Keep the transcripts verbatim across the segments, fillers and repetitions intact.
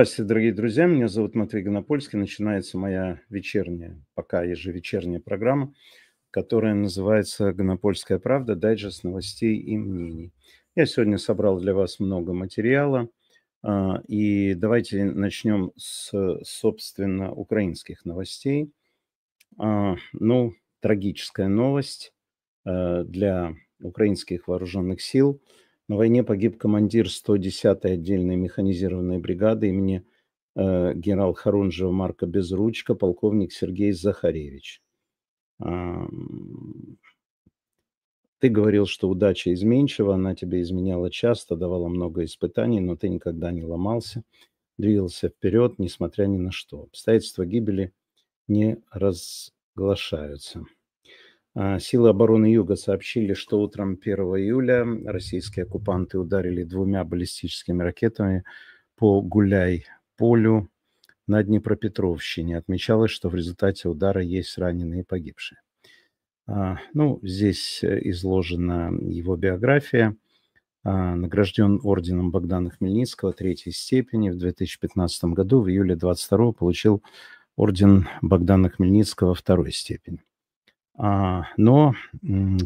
Здравствуйте, дорогие друзья. Меня зовут Матвей Гонопольский. Начинается моя вечерняя, пока ежевечерняя программа, которая называется «Гонопольская правда. Дайджест новостей и мнений». Я сегодня собрал для вас много материала. а, И давайте начнем с, собственно, украинских новостей. А, Ну, трагическая новость э, для украинских вооруженных сил. На войне погиб командир сто десятой отдельной механизированной бригады имени э, генерал Харунжева Марка Безручка, полковник Сергей Захаревич. А, м, Ты говорил, что удача изменчива, она тебе изменяла часто, давала много испытаний, но ты никогда не ломался, двигался вперед, несмотря ни на что. Обстоятельства гибели не разглашаются. А, Силы обороны Юга сообщили, что утром первого июля российские оккупанты ударили двумя баллистическими ракетами по Гуляй-Полю на Днепропетровщине. Отмечалось, что в результате удара есть раненые и погибшие. А, Ну, здесь э, изложена его биография. А, Награжден орденом Богдана Хмельницкого третьей степени. В две тысячи пятнадцатом году, в июле двадцать второго, получил орден Богдана Хмельницкого второй степени. А, Но м,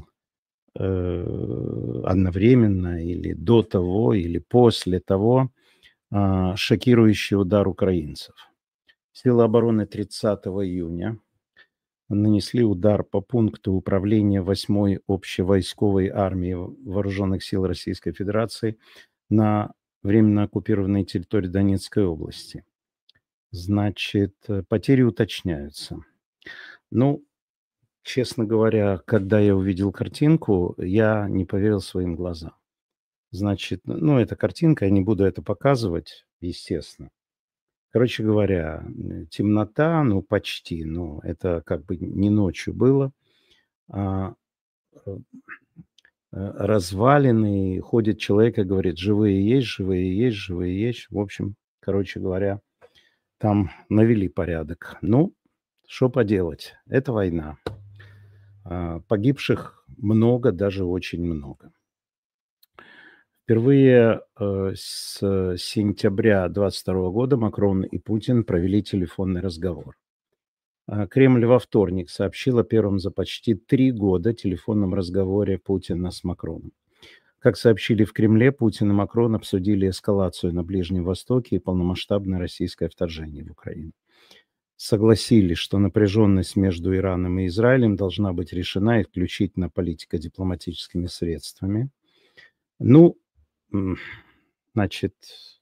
э, одновременно или до того, или после того а, шокирующий удар украинцев. Силы обороны тридцатого июня нанесли удар по пункту управления восьмой общевойсковой армии Вооруженных сил Российской Федерации на временно оккупированной территории Донецкой области. Значит, э, потери уточняются. Ну, честно говоря, когда я увидел картинку, я не поверил своим глазам. Значит, ну, эта картинка, я не буду это показывать, естественно. Короче говоря, м, темнота, ну, почти, ну, это как бы не ночью было. А, э, э, Развалины, ходит человек и говорит: живые есть, живые есть, живые есть. В общем, короче говоря, там навели порядок. Ну, что поделать, это война. А, Погибших много, даже очень много. Впервые э, с сентября двадцать второго года Макрон и Путин провели телефонный разговор. А, Кремль во вторник сообщил о первом за почти три года телефонном разговоре Путина с Макроном. Как сообщили в Кремле, Путин и Макрон обсудили эскалацию на Ближнем Востоке и полномасштабное российское вторжение в Украину. Согласились, что напряженность между Ираном и Израилем должна быть решена исключительно политико-дипломатическими средствами. Ну, м, значит,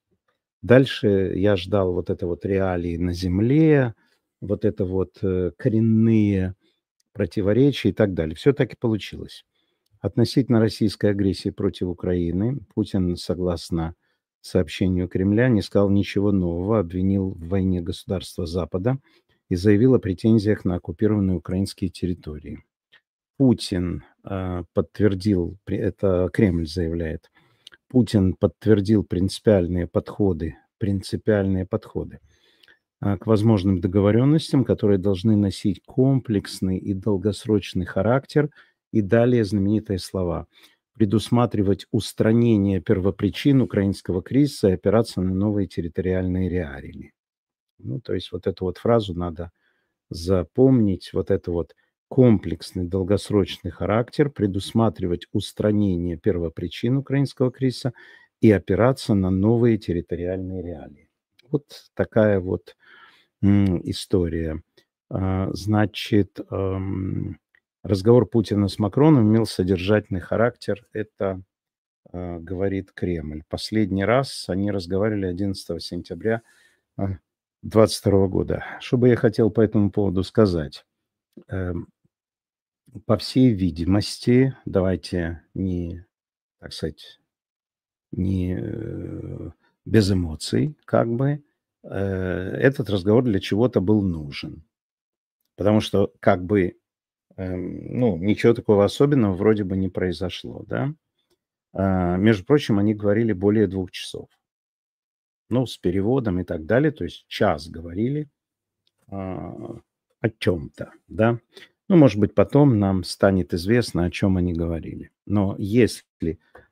дальше я ждал вот это вот реалии на земле, вот это вот э, коренные противоречия и так далее. Все так и получилось. Относительно российской агрессии против Украины Путин, согласно сообщению Кремля, не сказал ничего нового, обвинил в войне государства Запада и заявил о претензиях на оккупированные украинские территории. Путин э, подтвердил, при- это Кремль заявляет, Путин подтвердил принципиальные подходы, принципиальные подходы а, к возможным договоренностям, которые должны носить комплексный и долгосрочный характер. И далее знаменитые слова: предусматривать устранение первопричин украинского кризиса и опираться на новые территориальные реалии. Ну, то есть вот эту вот фразу надо запомнить, вот это вот комплексный долгосрочный характер, предусматривать устранение первопричин украинского кризиса и опираться на новые территориальные реалии. Вот такая вот м, история. А, Значит, ам, разговор Путина с Макроном имел содержательный характер. Это а, говорит Кремль. Последний раз они разговаривали одиннадцатого сентября а, двадцать второго года. Что бы я хотел по этому поводу сказать? Эм, По всей видимости, давайте не, так сказать, не э, без эмоций, как бы, э, этот разговор для чего-то был нужен. Потому что, как бы, эм, ну, ничего такого особенного вроде бы не произошло, да. А, между прочим, они говорили более двух часов. Ну, с переводом и так далее. То есть час говорили а, о чем-то, да. Ну, может быть, потом нам станет известно, о чем они говорили. Но если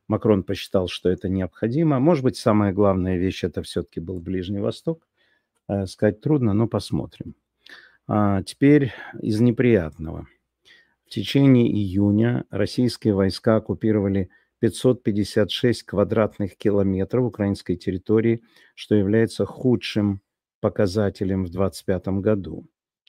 Макрон посчитал, что это необходимо. Может быть, самая главная вещь- это все-таки был Ближний Восток. Э, сказать трудно, но посмотрим. А теперь из неприятного. В течение июня российские войска оккупировали пятьсот пятьдесят шесть квадратных километров украинской территории, что является худшим показателем в двадцать пятом году.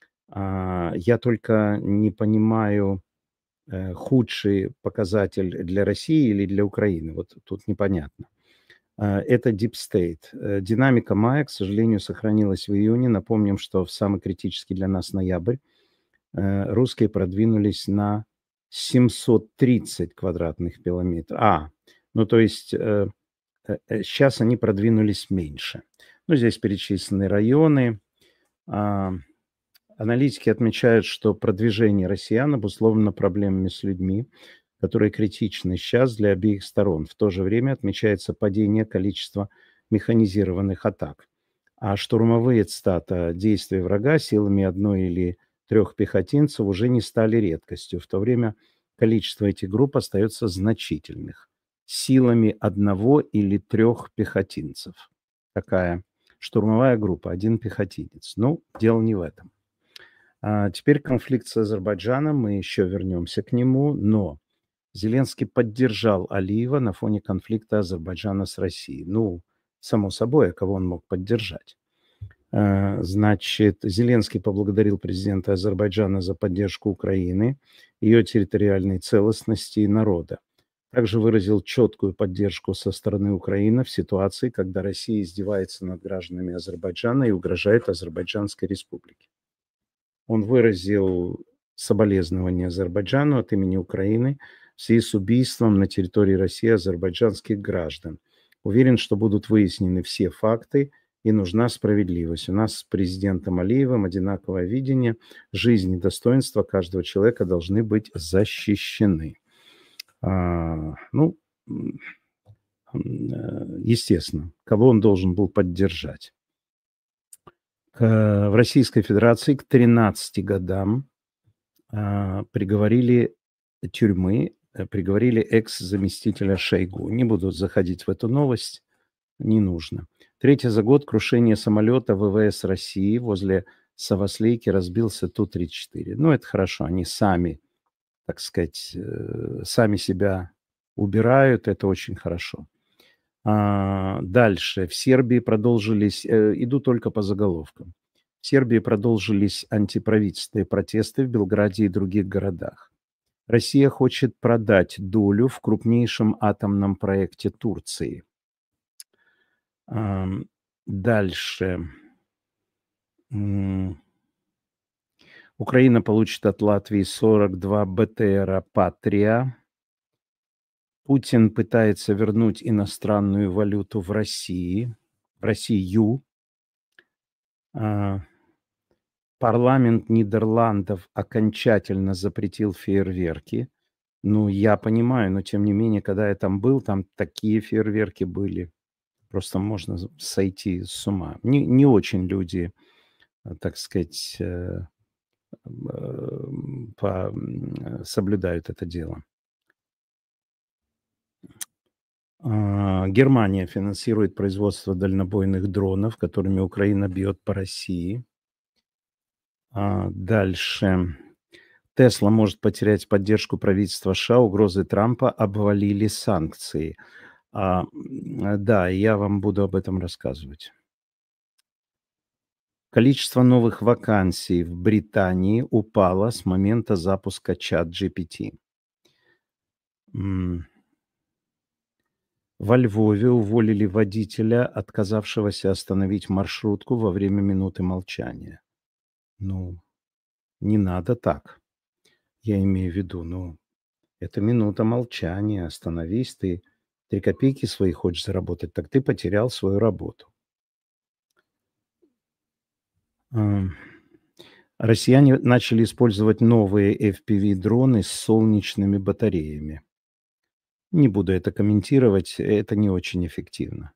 А, я только не понимаю, э, худший показатель для России или для Украины. Вот тут непонятно. А, это Deep State. Э, динамика мая, к сожалению, сохранилась в июне. Напомним, что в самый критический для нас ноябрь э, русские продвинулись на семьсот тридцать квадратных километров. А, ну то есть э, э, э, сейчас они продвинулись меньше. Ну, здесь перечислены районы. А, аналитики отмечают, что продвижение россиян обусловлено проблемами с людьми, которые критичны сейчас для обеих сторон. В то же время отмечается падение количества механизированных атак. А штурмовые цитата действия врага силами одной или трех пехотинцев уже не стали редкостью. В то время количество этих групп остается значительных. Силами одного или трех пехотинцев. Такая штурмовая группа, один пехотинец. Ну, дело не в этом. А теперь конфликт с Азербайджаном, мы еще вернемся к нему, но Зеленский поддержал Алиева на фоне конфликта Азербайджана с Россией. Ну, само собой, а кого он мог поддержать? Э, Значит, Зеленский поблагодарил президента Азербайджана за поддержку Украины, ее территориальной целостности и народа. Также выразил четкую поддержку со стороны Украины в ситуации, когда Россия издевается над гражданами Азербайджана и угрожает Азербайджанской республике. Он выразил соболезнования Азербайджану от имени Украины в связи с убийством на территории России азербайджанских граждан. Уверен, что будут выяснены все факты и нужна справедливость. У нас с президентом Алиевым одинаковое видение. Жизнь и достоинство каждого человека должны быть защищены. А, ну, естественно, кого он должен был поддержать? К, в Российской Федерации к тринадцати годам а, приговорили тюрьмы, э, приговорили экс-заместителя Шойгу. Не буду заходить в эту новость, не нужно. Третье за год крушение самолета ВВС России возле Савослейки разбился Ту тридцать четыре. Ну, это хорошо, они сами, так сказать, э, сами себя убирают, это очень хорошо. А, дальше. В Сербии продолжились, э, иду только по заголовкам. В Сербии продолжились антиправительственные протесты в Белграде и других городах. Россия хочет продать долю в крупнейшем атомном проекте Турции. Ам, Дальше. М, Украина получит от Латвии сорок два БТРа «Патрия». Путин пытается вернуть иностранную валюту в России, в Россию. А, Парламент Нидерландов окончательно запретил фейерверки. Ну, я понимаю, но тем не менее, когда я там был, там такие фейерверки были. Просто можно з- сойти с ума. Не, не очень люди, э, так сказать, э, м, по- м, соблюдают это дело. А, Германия финансирует производство дальнобойных дронов, которыми Украина бьет по России. А, Дальше. Тесла может потерять поддержку правительства США, угрозы Трампа обвалили санкции. А, м, да, я вам буду об этом рассказывать. Количество новых вакансий в Британии упало с момента запуска чат джи пи ти. М, Во Львове уволили водителя, отказавшегося остановить маршрутку во время минуты молчания. Ну, не надо так. Я имею в виду, ну, это минута молчания. Остановись, ты три копейки свои хочешь заработать, так ты потерял свою работу. Ам, Россияне начали использовать новые эф пи ви-дроны с солнечными батареями. Не буду это комментировать, это не очень эффективно.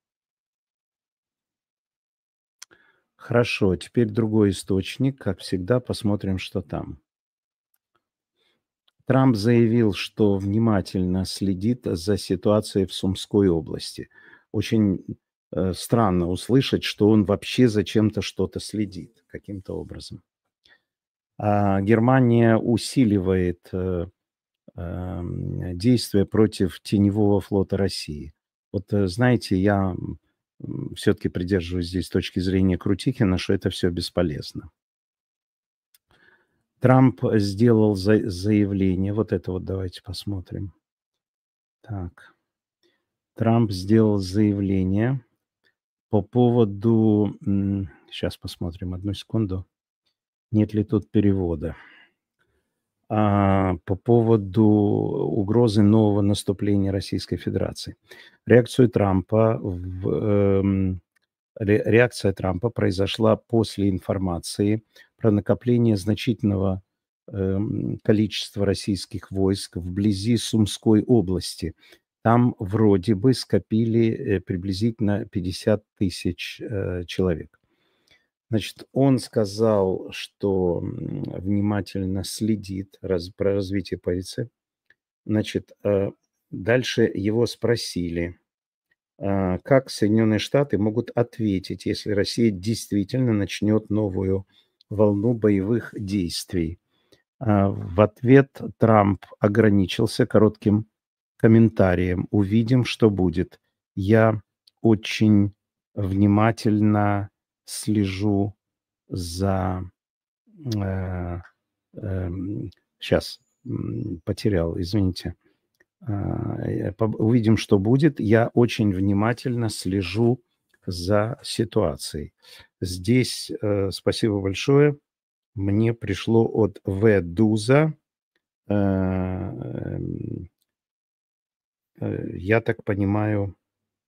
Хорошо, теперь другой источник. Как всегда, посмотрим, что там. Трамп заявил, что внимательно следит за ситуацией в Сумской области. Очень э, странно услышать, что он вообще за чем-то что-то следит каким-то образом. А Германия усиливает э, эм, действия против теневого флота России. Вот, э, знаете, я все-таки придерживаюсь здесь точки зрения Крутихина, что это все бесполезно. Трамп сделал за- заявление, вот это вот давайте посмотрим. Так, Трамп сделал заявление по поводу, сейчас посмотрим, одну секунду, нет ли тут перевода. А, по поводу угрозы нового наступления Российской Федерации. Реакцию Трампа в, эм, ре- реакция Трампа произошла после информации про накопление значительного эм, количества российских войск вблизи Сумской области. Там вроде бы скопили э, приблизительно пятьдесят тысяч э, человек. Значит, он сказал, что м, внимательно следит раз, про развитие позиции. Значит, э, дальше его спросили, а, как Соединенные Штаты могут ответить, если Россия действительно начнет новую волну боевых действий. А, В ответ Трамп ограничился коротким комментарием. Увидим, что будет. Я очень внимательно слежу за Э, эм, щас, потерял, извините. А, э, поб Увидим, что будет. Я очень внимательно слежу за ситуацией. Здесь, э, спасибо большое. Мне пришло от В. Дуза. Э, эм, э, я так понимаю,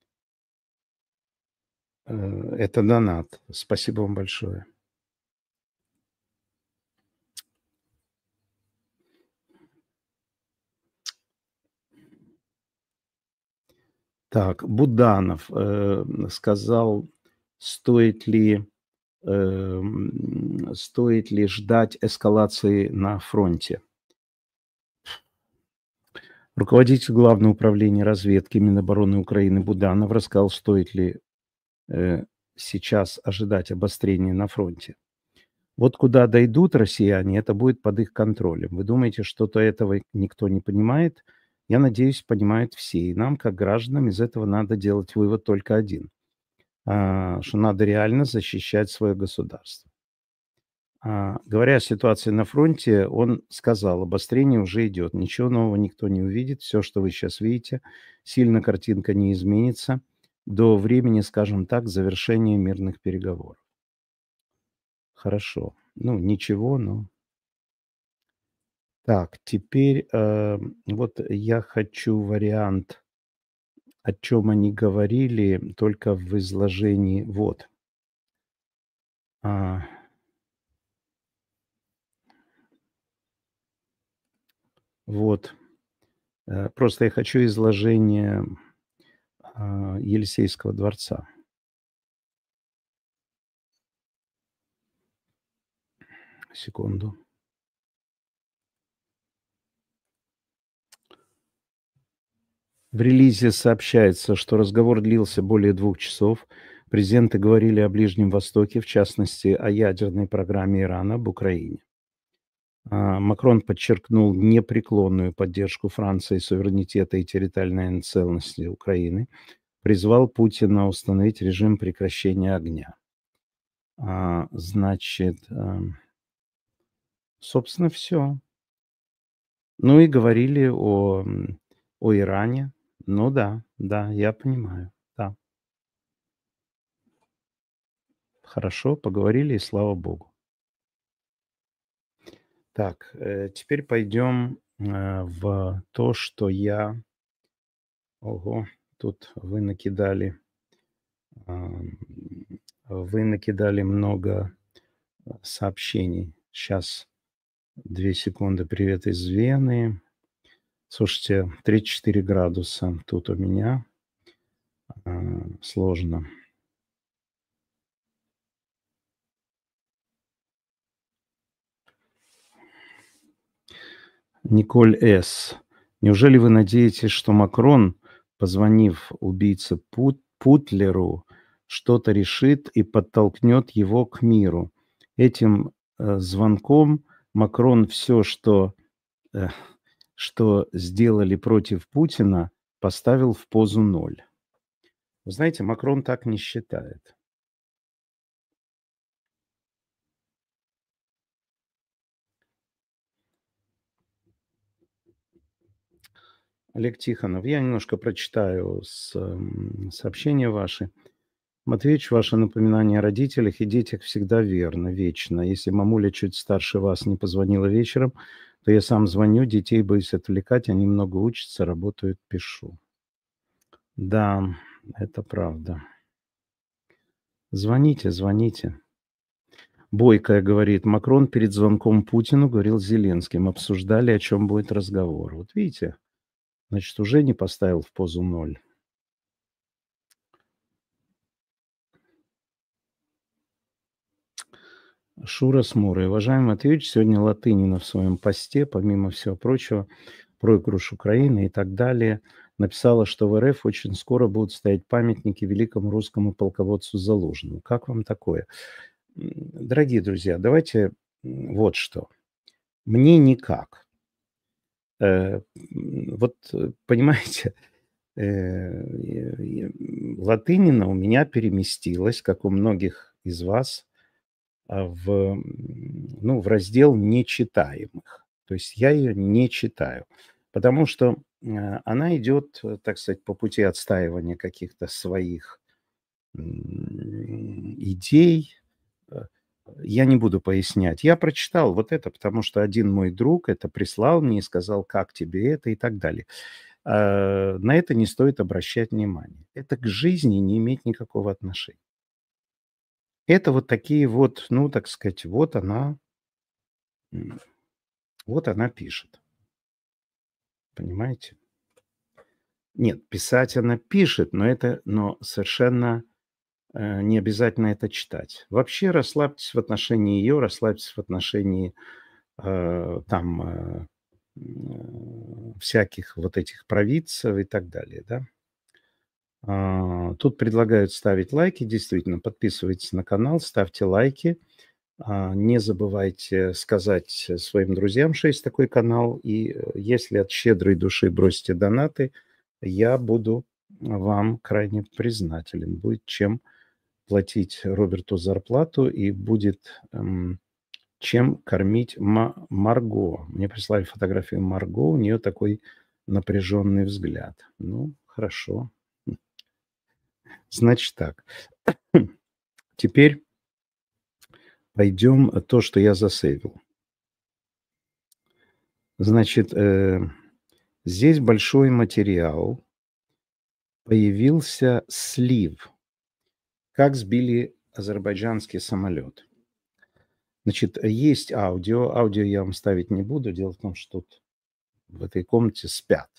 э, это донат. Спасибо вам большое. Так, Буданов, э, сказал, стоит ли эм, стоит ли ждать эскалации на фронте? Руководитель Главного управления разведки Минобороны Украины Буданов рассказал, стоит ли э, сейчас ожидать обострения на фронте. Вот куда дойдут россияне, это будет под их контролем. Вы думаете, что-то этого никто не понимает? Я надеюсь, понимают все. И нам, как гражданам, из этого надо делать вывод только один, а, что надо реально защищать свое государство. А, говоря о ситуации на фронте, он сказал: "Обострение уже идет. Ничего нового никто не увидит. Все, что вы сейчас видите, сильно картинка не изменится до времени, скажем так, завершения мирных переговоров". Хорошо. Ну, ничего, но так, теперь, э, вот я хочу вариант, о чем они говорили, только в изложении. Вот. А, вот. Э, просто я хочу изложение, а, Елисейского дворца. Секунду. В релизе сообщается, что разговор длился более двух часов. Президенты говорили о Ближнем Востоке, в частности, о ядерной программе Ирана, об Украине. А, Макрон подчеркнул непреклонную поддержку Франции суверенитета и территориальной целостности Украины, призвал Путина установить режим прекращения огня. А, Значит, эм, собственно, все. Ну и говорили о, м, о Иране. Ну да, да, я понимаю. Да. Хорошо, поговорили, и слава богу. Так, э, теперь пойдем, э, в то, что я Ого, тут вы накидали, ам, вы накидали много, э, сообщений. Сейчас, две секунды. Привет из Вены. Слушайте, тридцать четыре градуса тут у меня. А, Сложно. Николь С. Неужели вы надеетесь, что Макрон, позвонив убийце Пут- Путлеру, что-то решит и подтолкнет его к миру? Этим э, звонком Макрон все, что, э, что сделали против Путина, поставил в позу ноль. Вы знаете, Макрон так не считает. Олег Тихонов, я немножко прочитаю с, м, сообщения ваши. Матвеич, ваше напоминание о родителях и детях всегда верно, вечно. Если мамуля чуть старше вас не позвонила вечером, то я сам звоню, детей боюсь отвлекать, они много учатся, работают, пишу. Да, это правда. Звоните, звоните. Бойкая говорит, Макрон перед звонком Путину говорил с Зеленским, обсуждали, о чем будет разговор. Вот видите, значит, уже не поставил в позу ноль. Шура Смура. Уважаемый Матвеевич, сегодня Латынина в своем посте, помимо всего прочего, проигрыш Украины и так далее, написала, что в эр эф очень скоро будут стоять памятники великому русскому полководцу Залужному. Как вам такое? М, Дорогие друзья, давайте м, вот что. Мне никак. Э, м, Вот, э, понимаете, э, э, э, Латынина у меня переместилась, как у многих из вас, а, в, м, ну, в раздел нечитаемых. То есть я ее не читаю, потому что, э, она идет, э, так сказать, по пути отстаивания каких-то своих, м, идей. Э, я не буду пояснять. Я прочитал вот это, потому что один мой друг это прислал мне и сказал: "Как тебе это?" И так далее. Э, на это не стоит обращать внимание. Это к жизни не имеет никакого отношения. Это вот такие вот, ну, так сказать, вот она М, вот она пишет, понимаете? Нет, писать она пишет, но это но совершенно, э, не обязательно это читать. Вообще расслабьтесь в отношении ее, расслабьтесь в отношении, э, там, э, м, всяких вот этих провидцев и так далее, да. А, тут предлагают ставить лайки. Действительно, подписывайтесь на канал, ставьте лайки. А, не забывайте сказать своим друзьям, что есть такой канал. И э, если от щедрой души бросите донаты, я буду вам крайне признателен. Будет чем платить Роберту зарплату и будет эм, чем кормить Ма- Марго. Мне прислали фотографию Марго, у нее такой напряженный взгляд. Ну, хорошо. Значит так. Теперь пойдем то, что я засейвил. Значит, э, здесь большой материал. Появился слив. Как сбили азербайджанский самолет. Значит, есть аудио. Аудио я вам ставить не буду. Дело в том, что тут в этой комнате спят.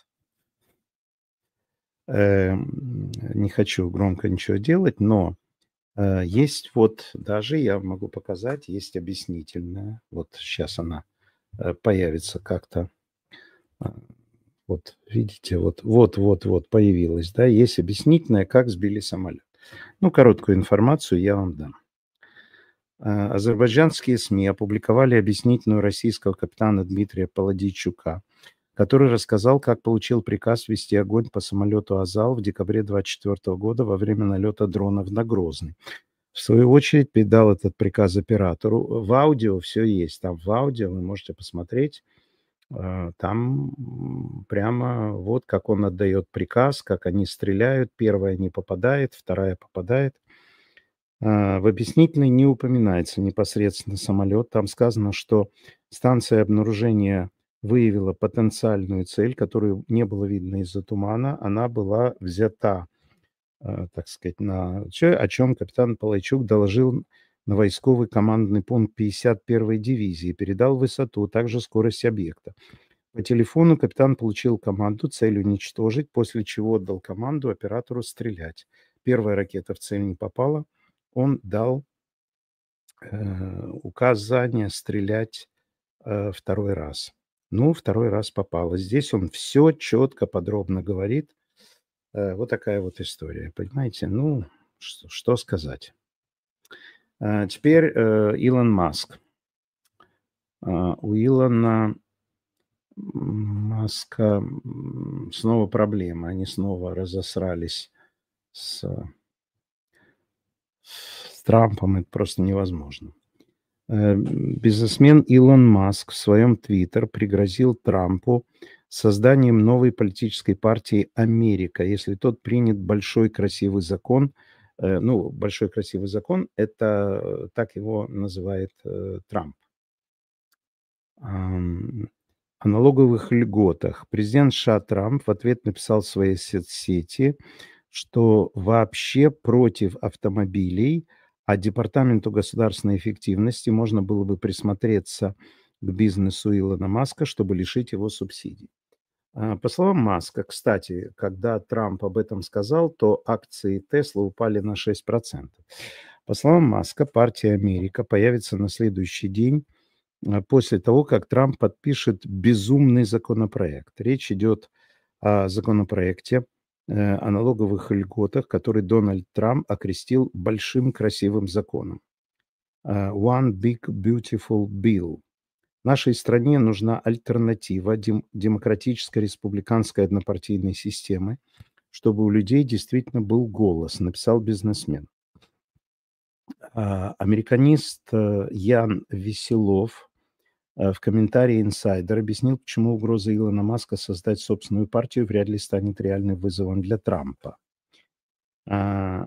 Эм, не хочу громко ничего делать, но э, есть вот даже, я могу показать, есть объяснительная. Вот сейчас она э, появится как-то. А, Вот, видите, вот, вот, вот, вот появилась, да, есть объяснительная, как сбили самолет. Ну, короткую информацию я вам дам. А, Азербайджанские СМИ опубликовали объяснительную российского капитана Дмитрия Полодийчука, который рассказал, как получил приказ вести огонь по самолету «Азал» в декабре двадцать четвёртого года во время налета дронов на Грозный. В свою очередь передал этот приказ оператору. В аудио все есть. Там в аудио вы можете посмотреть. А, Там м, прямо вот как он отдает приказ, как они стреляют. Первая не попадает, вторая попадает. А, В объяснительной не упоминается непосредственно самолет. Там сказано, что станция обнаружения выявила потенциальную цель, которую не было видно из-за тумана. Она была взята, а, так сказать, на чё- о чем капитан Палайчук доложил на войсковый командный пункт пятьдесят первой дивизии, передал высоту, а также скорость объекта. По телефону капитан получил команду цель уничтожить, после чего отдал команду оператору стрелять. Первая ракета в цель не попала. Он дал э, указание стрелять э, второй раз. Ну, второй раз попало. Здесь он всё четко, подробно говорит. Э, вот такая вот история, понимаете? Ну, что что сказать. А теперь, э, Илон Маск. А, у Илона Маска, м, снова проблемы. Они снова разосрались с с Трампом. Это просто невозможно. Э, бизнесмен Илон Маск в своем "Твиттер" пригрозил Трампу созданием новой политической партии "Америка", если тот примет большой красивый закон. Э, ну, большой красивый закон- это так его называет, э, Трамп. Ам, о налоговых льготах. Президент США Трамп в ответ написал в своей соцсети, что вообще против автомобилей, а Департаменту государственной эффективности можно было бы присмотреться к бизнесу Илона Маска, чтобы лишить его субсидий. А, по словам Маска, кстати, когда Трамп об этом сказал, то акции "Тесла" упали на шесть процентов. По словам Маска, партия "Америка" появится на следующий день, а, после того, как Трамп подпишет безумный законопроект. Речь идет о законопроекте, э, о налоговых льготах, который Дональд Трамп окрестил большим красивым законом. А, One Big Beautiful Bill. Нашей стране нужна альтернатива дем демократической республиканской однопартийной системы, чтобы у людей действительно был голос, написал бизнесмен. А, американист, э, Ян Веселов, э, в комментарии Insider объяснил, почему угроза Илона Маска создать собственную партию вряд ли станет реальным вызовом для Трампа. А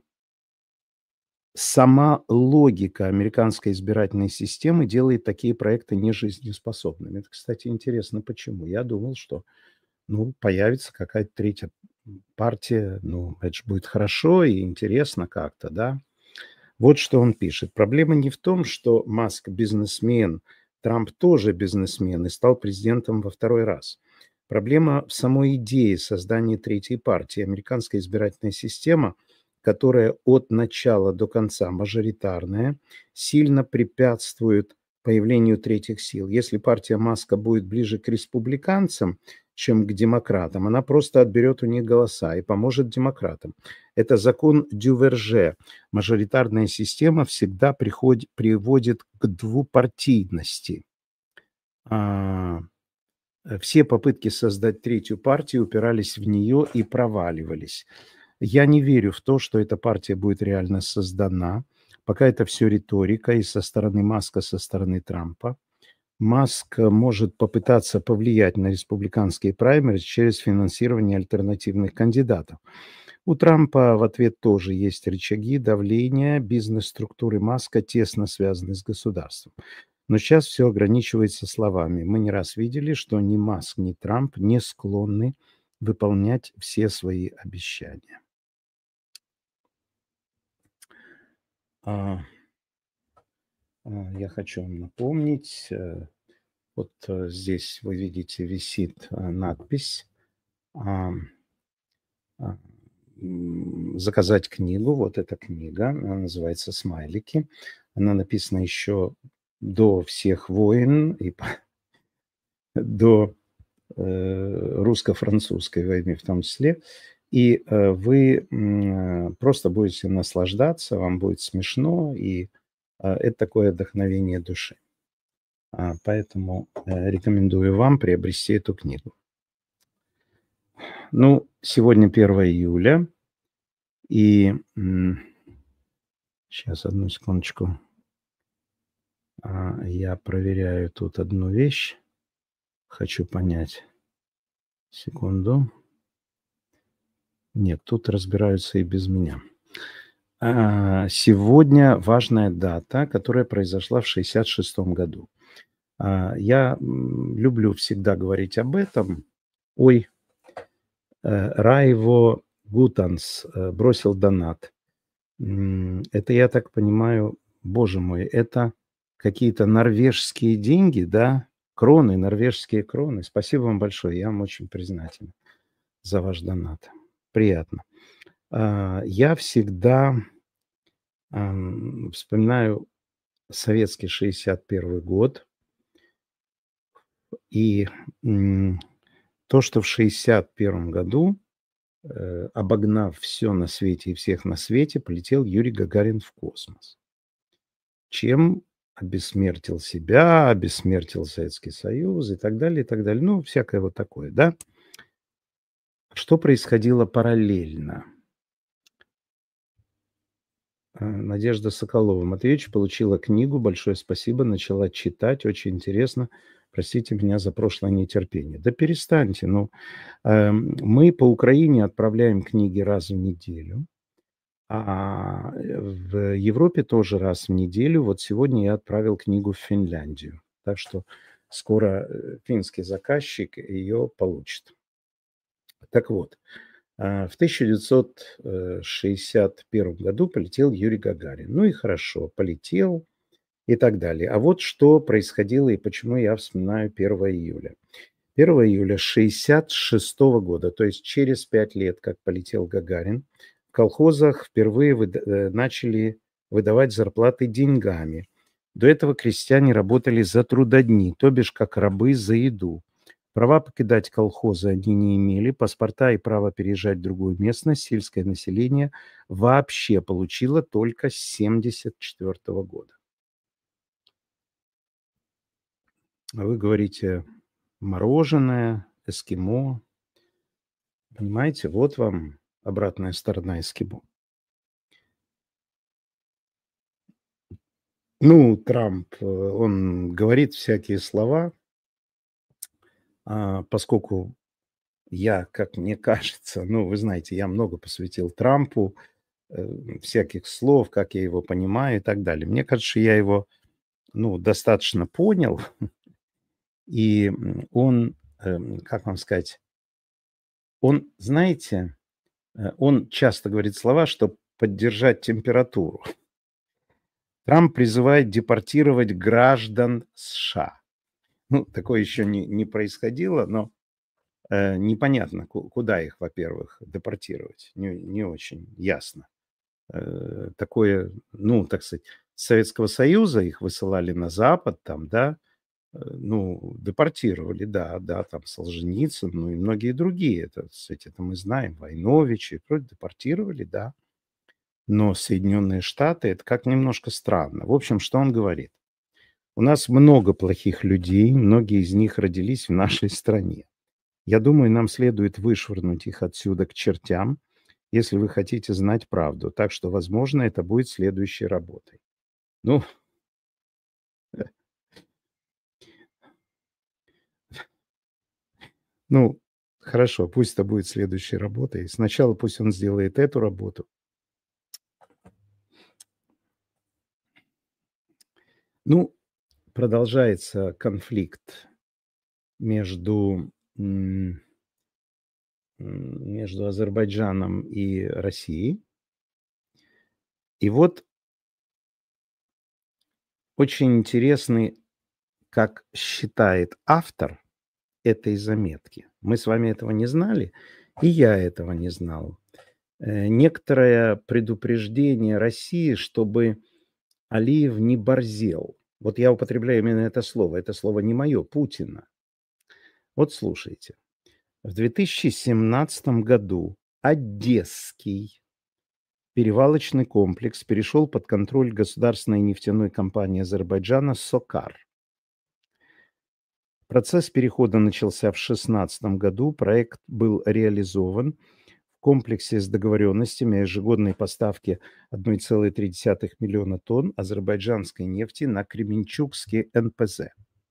Сама логика американской избирательной системы делает такие проекты нежизнеспособными. Это, кстати, интересно, почему. Я думал, что, ну, появится какая-то третья партия, ну, это ж будет хорошо и интересно как-то, да. Вот что он пишет: "Проблема не в том, что Маск бизнесмен, Трамп тоже бизнесмен и стал президентом во второй раз. Проблема в самой идее создания третьей партии. Американская избирательная система, которая от начала до конца мажоритарная, сильно препятствует появлению третьих сил. Если партия Маска будет ближе к республиканцам, чем к демократам, она просто отберет у них голоса и поможет демократам. Это закон Дюверже. Мажоритарная система всегда приходи приводит к двупартийности". А, э, все попытки создать третью партию упирались в нее и проваливались. Я не верю в то, что эта партия будет реально создана. Пока это всё риторика и со стороны Маска, со стороны Трампа. Маск может попытаться повлиять на республиканские праймериз через финансирование альтернативных кандидатов. У Трампа в ответ тоже есть рычаги давления. Бизнес-структуры Маска тесно связаны с государством. Но щас всё ограничивается словами. Мы не раз видели, что ни Маск, ни Трамп не склонны выполнять все свои обещания. А а, я хочу вам напомнить, э, вот, э, здесь вы видите, висит, э, надпись, ам а, м, заказать книгу. Вот эта книга, она называется "Смайлики". Она написана еще до всех войн и по до, э, русско-французской войны в том числе. И, э, вы, м, просто будете наслаждаться, вам будет смешно, и, э, это такое вдохновение души. А, поэтому, э, рекомендую вам приобрести эту книгу. Ну, сегодня первое июля. И, м щас, одну секундочку. А, я проверяю тут одну вещь. Хочу понять. Секунду. Нет, тут разбираются и без меня. А, сегодня важная дата, которая произошла в шестьдесят шестом году. А, я, м, люблю всегда говорить об этом. Ой. Э, Райво Гутанс, э, бросил донат. М, это, я так понимаю, боже мой, это какие-то норвежские деньги, да? Кроны, норвежские кроны. Спасибо вам большое. Я вам очень признателен за ваш донат. Приятно. А, я всегда ам, вспоминаю советский шестьдесят первый год. И м, то, что в шестьдесят первом году, э, обогнав все на свете и всех на свете, полетел Юрий Гагарин в космос. Чем обессмертил себя, обессмертил Советский Союз и так далее, и так далее. Ну, всякое вот такое, да. Что происходило параллельно? А, Надежда Соколова. Матвеевич получила книгу. Большое спасибо. Начала читать. Очень интересно. Простите меня за прошлое нетерпение. Да перестаньте. Ну, эм, мы по Украине отправляем книги раз в неделю. А э, в Европе тоже раз в неделю. Вот сегодня я отправил книгу в Финляндию. Так что скоро э, финский заказчик ее получит. Так вот, а, в тысяча девятьсот шестьдесят первом году полетел Юрий Гагарин. Ну и хорошо, полетел и так далее. А вот что происходило и почему я вспоминаю первое июля. первое июля шестьдесят шестого года, то есть через пять лет, как полетел Гагарин, в колхозах впервые выда- э, начали выдавать зарплаты деньгами. До этого крестьяне работали за трудодни, то бишь как рабы за еду. Права покидать колхозы они не имели, паспорта и право переезжать в другую местность сельское население вообще получило только с семьдесят четвёртого года. А вы говорите мороженое, эскимо. Понимаете, вот вам обратная сторона эскимо. Ну, Трамп, э, он говорит всякие слова, а, поскольку я, как мне кажется, ну, вы знаете, я много посвятил Трампу, э, всяких слов, как я его понимаю и так далее. Мне кажется, я его, ну, достаточно понял, и м, он, эм, как вам сказать, он, знаете, э, он часто говорит слова, чтобы поддержать температуру. Трамп призывает депортировать граждан США. Ну, такое еще не, не происходило, но э, непонятно, ку- куда их, во-первых, депортировать. Не, не очень ясно. Э, такое, ну, так сказать, с Советского Союза их высылали на Запад, там, да, э, ну, депортировали, да, да, там Солженицын, ну и многие другие, это, кстати, это мы знаем, Войнович и прочее, депортировали, да. Но Соединенные Штаты, это как немножко странно. В общем, что он говорит? У нас много плохих людей, многие из них родились в нашей стране. Я думаю, нам следует вышвырнуть их отсюда к чертям, если вы хотите знать правду. Так что, возможно, это будет следующей работой. Ну, ну, хорошо, пусть это будет следующей работой. Сначала пусть он сделает эту работу. Ну, продолжается конфликт между, м, м, между Азербайджаном и Россией. И вот очень интересный, как считает автор этой заметки. Мы с вами этого не знали, и я этого не знал. Э, некоторое предупреждение России, чтобы Алиев не борзел. Вот я употребляю именно это слово. Это слово не мое, Путина. Вот слушайте. В две тысячи семнадцатом году Одесский перевалочный комплекс перешел под контроль государственной нефтяной компании Азербайджана «Сокар». Процесс перехода начался в две тысячи шестнадцатом году. Проект был реализован в комплексе с договоренностями о ежегодной поставке одна целая три десятых миллиона тонн азербайджанской нефти на Кременчугский эн пэ зэ.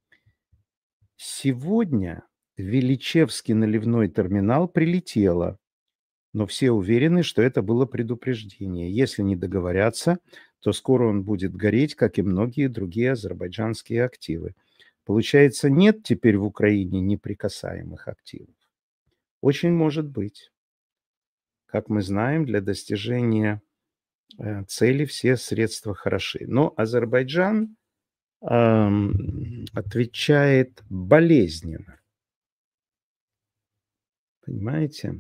Сегодня в Величевский наливной терминал прилетело, но все уверены, что это было предупреждение. Если не договорятся, то скоро он будет гореть, как и многие другие азербайджанские активы. Получается, нет теперь в Украине неприкасаемых активов? Очень может быть. Как мы знаем, для достижения э, цели все средства хороши. Но Азербайджан ам, отвечает болезненно. Понимаете?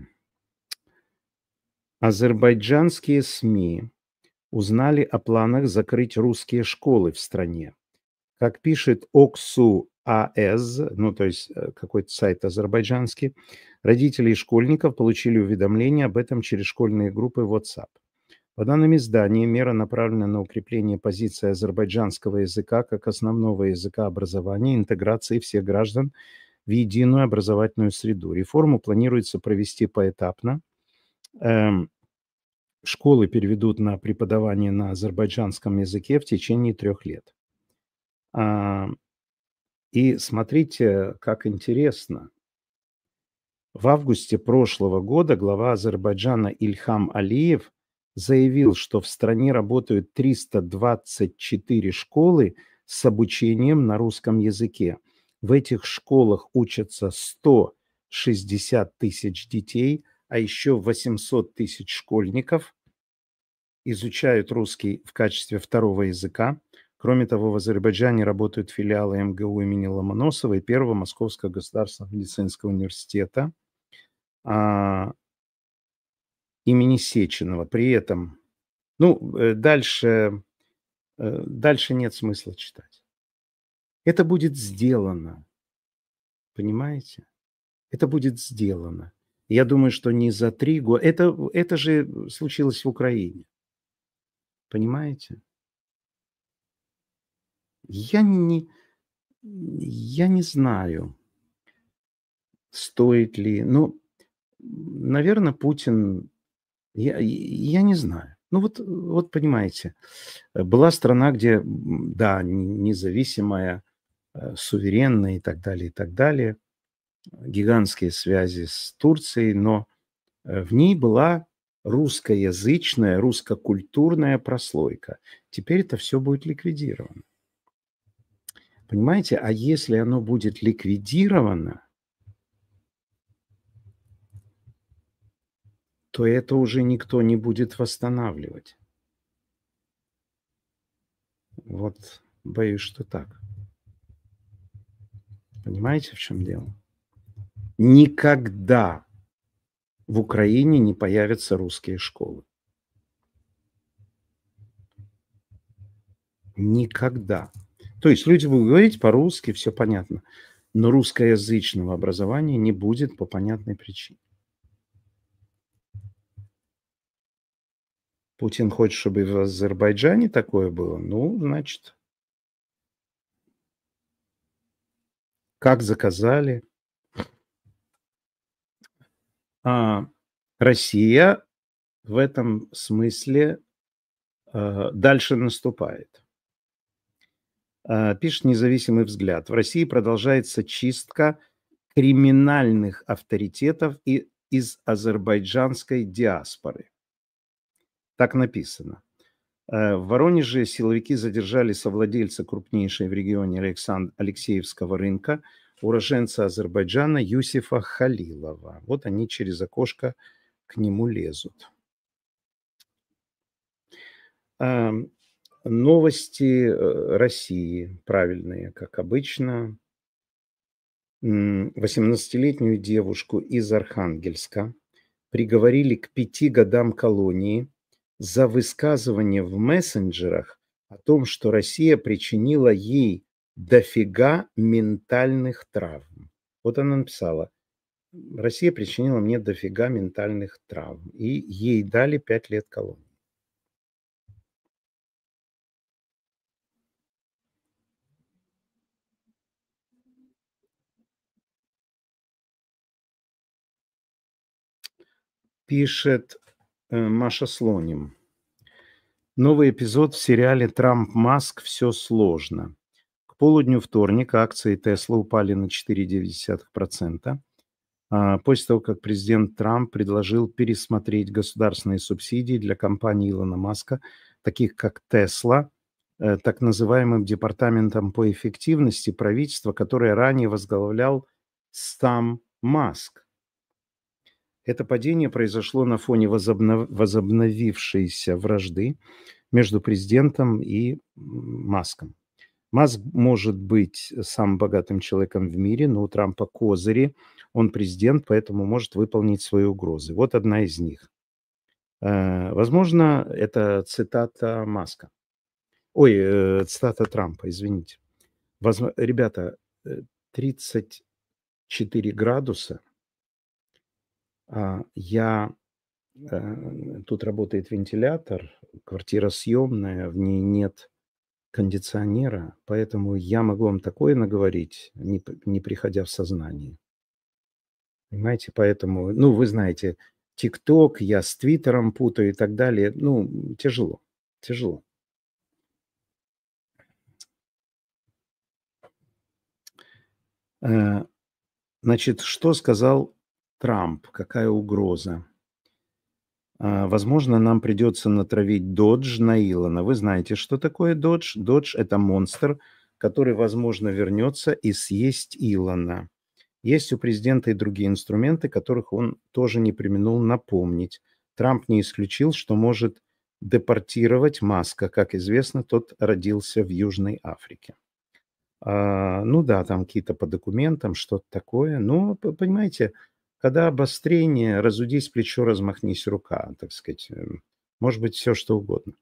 Азербайджанские СМИ узнали о планах закрыть русские школы в стране. Как пишет Оксу АЭЗ, ну, то есть э, какой-то сайт азербайджанский, родители школьников получили уведомления об этом через школьные группы WhatsApp. По данным издания, мера направлена на укрепление позиции азербайджанского языка как основного языка образования и интеграции всех граждан в единую образовательную среду. Реформу планируется провести поэтапно. Эм, Школы переведут на преподавание на азербайджанском языке в течение трех лет. А, И смотрите, как интересно. В августе прошлого года глава Азербайджана Ильхам Алиев заявил, что в стране работают триста двадцать четыре школы с обучением на русском языке. В этих школах учатся сто шестьдесят тысяч детей, а еще восемьсот тысяч школьников изучают русский в качестве второго языка. Кроме того, в Азербайджане работают филиалы эм гэ у имени Ломоносова и Первого Московского государственного медицинского университета а, имени Сеченова. При этом, ну, э, дальше, э, дальше нет смысла читать. Это будет сделано, понимаете? Это будет сделано. Я думаю, что не за три года. Это, это же случилось в Украине, понимаете? Я не, я не знаю, стоит ли. Ну, наверное, Путин, я, я не знаю. Ну вот, вот понимаете, была страна, где, м, да, н- независимая, э, суверенная и так далее, и так далее, гигантские связи с Турцией, но э, в ней была русскоязычная, русскокультурная прослойка. Теперь это все будет ликвидировано. Понимаете, а если оно будет ликвидировано, то это уже никто не будет восстанавливать. Вот боюсь, что так. Понимаете, в чем дело? Никогда в Украине не появятся русские школы. Никогда. То есть люди будут говорить по-русски, все понятно, но русскоязычного образования не будет по понятной причине. Путин хочет, чтобы в Азербайджане такое было? Ну, значит, как заказали. А Россия в этом смысле э, дальше наступает. Э, Пишет «Независимый взгляд». В России продолжается чистка криминальных авторитетов и из азербайджанской диаспоры. Так написано. Э, В Воронеже силовики задержали совладельца крупнейшей в регионе Александ- Алексеевского рынка, уроженца Азербайджана Юсифа Халилова. Вот они через окошко к нему лезут. Ам, Новости э, России, правильные, как обычно. М, восемнадцатилетнюю девушку из Архангельска приговорили к пяти годам колонии за высказывание в мессенджерах о том, что Россия причинила ей дофига ментальных травм. Вот она написала: «Россия причинила мне дофига ментальных травм». И ей дали пять лет колонии. Пишет э, Маша Слоним. Новый эпизод в сериале «Трамп-Маск. Все сложно». К полудню вторника акции Tesla упали на четыре целых девять десятых процента. А, После того, как президент Трамп предложил пересмотреть государственные субсидии для компаний Илона Маска, таких как Tesla, э, так называемым департаментом по эффективности правительства, которое ранее возглавлял сам Маск. Это падение произошло на фоне возобнов- возобновившейся вражды между президентом и м, Маском. Маск может быть самым богатым человеком в мире, но у Трампа козыри. Он президент, поэтому может выполнить свои угрозы. Вот одна из них. Э, Возможно, это цитата Маска. Ой, э, цитата Трампа, извините. Возм ребята, э, тридцать четыре градуса. А, я, э, тут работает вентилятор, квартира съемная, в ней нет кондиционера, поэтому я могу вам такое наговорить, не п не приходя в сознание. Понимаете, поэтому, ну, вы знаете, "Тикток", я с "Твиттером" путаю и так далее. Ну, тяжело, тяжело. Э, значит, что сказал Трамп? Какая угроза? А, возможно, нам придется натравить Додж на Илона. Вы знаете, что такое Додж? Додж- это монстр, который, возможно, вернется и съесть Илона. Есть у президента и другие инструменты, которых он тоже не преминул напомнить. Трамп не исключил, что может депортировать Маска. Как известно, тот родился в Южной Африке. А, ну да, там какие-то по документам, что-то такое. Но, п понимаете, когда обострение, разудись плечо, размахнись рука, так сказать, э, может быть все что угодно.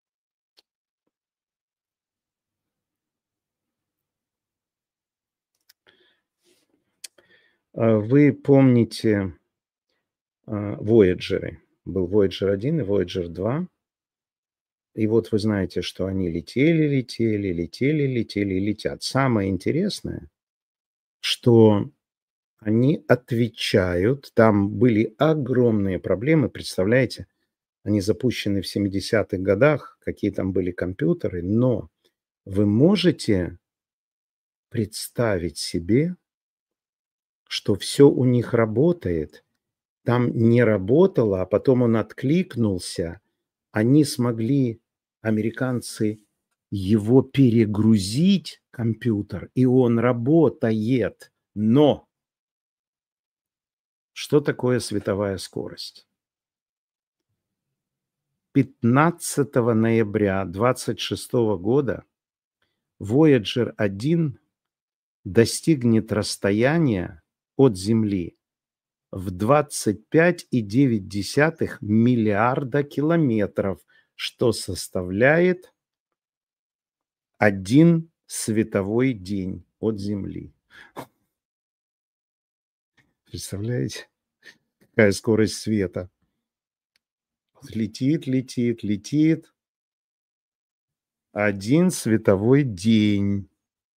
А вы помните, а, "Вояджеры"? Был "Вояджер один" и "Вояджер два". И вот вы знаете, что они летели, летели, летели, летели и летят. Самое интересное, что они отвечают, там были огромные проблемы, представляете? Они запущены в семидесятых годах, какие там были компьютеры, но вы можете представить себе, что все у них работает? Там не работало, а потом он откликнулся. Они смогли, американцы, его перегрузить, компьютер, и он работает. Но что такое световая скорость? пятнадцатого ноября двадцать шестого года "Вояджер один" достигнет расстояния от Земли в двадцать пять и девять десятых миллиарда километров, что составляет один световой день от Земли. Представляете, какая скорость света? Летит, летит, летит. Один световой день.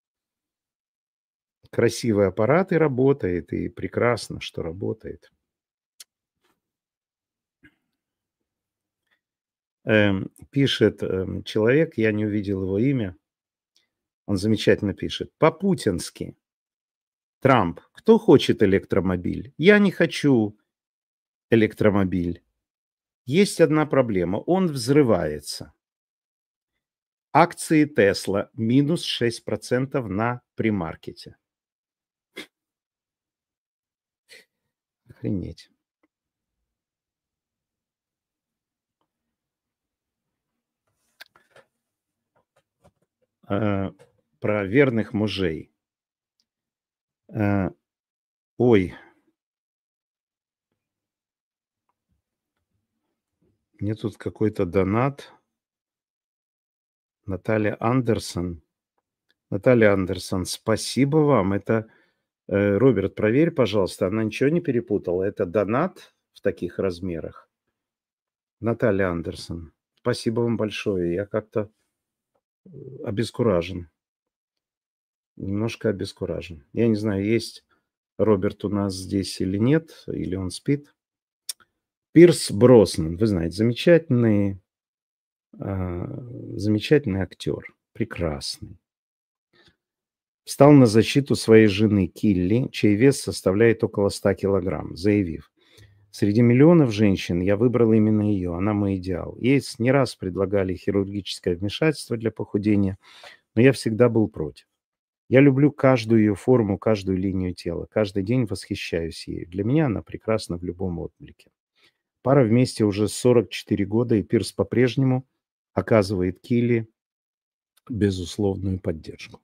Красивый аппарат и работает, и прекрасно, что работает. Эм, пишет, эм, человек, я не увидел его имя. Он замечательно пишет: "По-путински. Трамп: кто хочет электромобиль? Я не хочу электромобиль. Есть одна проблема: он взрывается. Акции Тесла минус шесть процентов на премаркете". Охренеть. Э, про верных мужей. Э, ой. Мне тут какой-то донат. Наталья Андерсон. Наталья Андерсон, спасибо вам. Это, э, Роберт, проверь, пожалуйста, она ничего не перепутала? Это донат в таких размерах? Наталья Андерсон, спасибо вам большое. Я как-то, э, обескуражен. Немножко обескуражен. Я не знаю, есть Роберт у нас здесь или нет, или он спит. Пирс Броснан, вы знаете, замечательный, а, замечательный актер, прекрасный. Встал на защиту своей жены Килли, чей вес составляет около ста килограмм, заявив: "Среди миллионов женщин я выбрал именно ее, она мой идеал. Ей с не раз предлагали хирургическое вмешательство для похудения, но я всегда был против. Я люблю каждую ее форму, каждую линию тела, каждый день восхищаюсь ею. Для меня она прекрасна в любом облике". Пара вместе уже сорок четыре года, и Пирс по-прежнему оказывает Килли безусловную поддержку.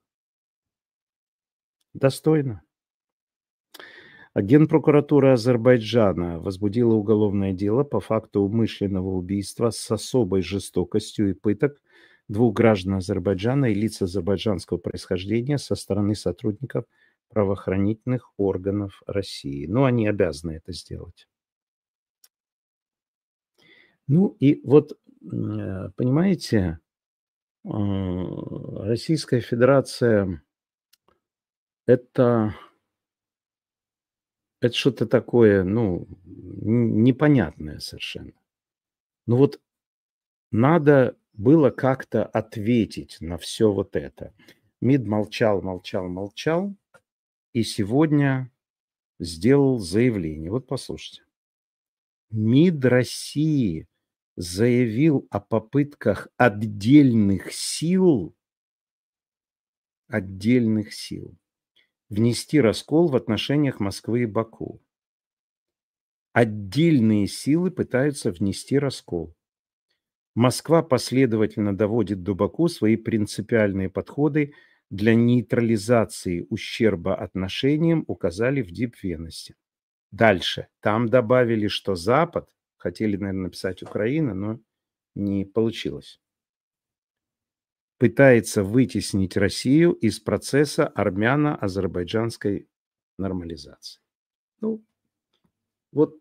Достойно. А Генпрокуратура Азербайджана возбудила уголовное дело по факту умышленного убийства с особой жестокостью и пыток двух граждан Азербайджана и лиц азербайджанского происхождения со стороны сотрудников правоохранительных органов России. Ну, они обязаны это сделать. Ну и вот, э, понимаете, э, Российская Федерация это, это что-то такое, ну, н- непонятное совершенно. Ну вот надо было как-то ответить на все вот это. МИД молчал, молчал, молчал, и сегодня сделал заявление. Вот послушайте. МИД России заявил о попытках отдельных сил, отдельных сил внести раскол в отношениях Москвы и Баку. Отдельные силы пытаются внести раскол. Москва последовательно доводит до Баку свои принципиальные подходы для нейтрализации ущерба отношениям, указали в Дипвенесте. Дальше. Там добавили, что Запад, хотели, наверное, написать Украина, но не получилось, пытается вытеснить Россию из процесса армяно-азербайджанской нормализации. Ну, вот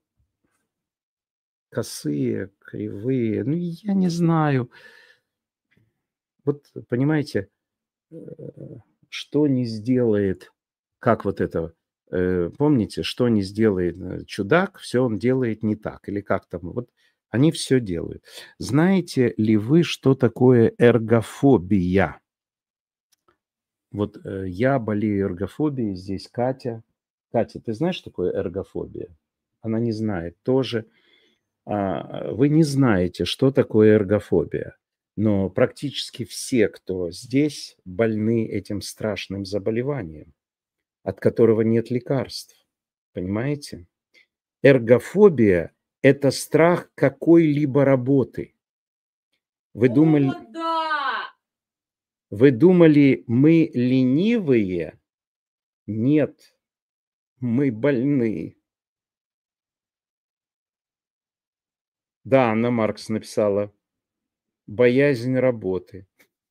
косые, кривые, ну, я не знаю. Вот, понимаете, э, что не сделает, как вот это, э, помните, что не сделает э, чудак, все он делает не так, или как там, вот они все делают. Знаете ли вы, что такое эргофобия? Вот э, я болею эргофобией, здесь Катя. Катя, ты знаешь, что такое эргофобия? Она не знает тоже. А, вы не знаете, что такое эргофобия, но практически все, кто здесь, больны этим страшным заболеванием, от которого нет лекарств. Понимаете? Эргофобия– это страх какой-либо работы. Вы думали, О, да! вы думали, мы ленивые? Нет, мы больны. Да, Анна Маркс написала «Боязнь работы».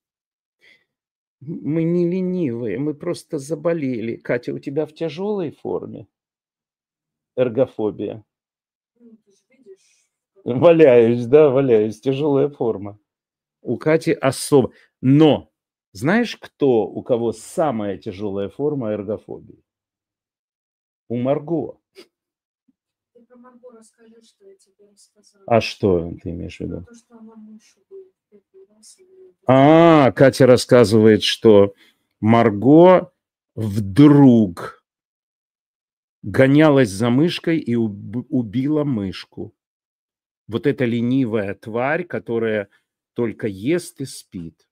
Мы не ленивые, мы просто заболели. Катя, у тебя в тяжелой форме эргофобия? Ну, ты же видишь, какой Валяюсь, да, валяюсь. Тяжелая форма. У Кати особо. Но знаешь, кто, у кого самая тяжелая форма эргофобии? У Марго. ты про Марго расскажи, что я тебе рассказала. А что ты имеешь в Про виду? то, что она мышу будет в первый раз. и мне это А, Катя рассказывает, что Марго вдруг гонялась за мышкой и уб- убила мышку. Вот эта ленивая тварь, которая только ест и спит.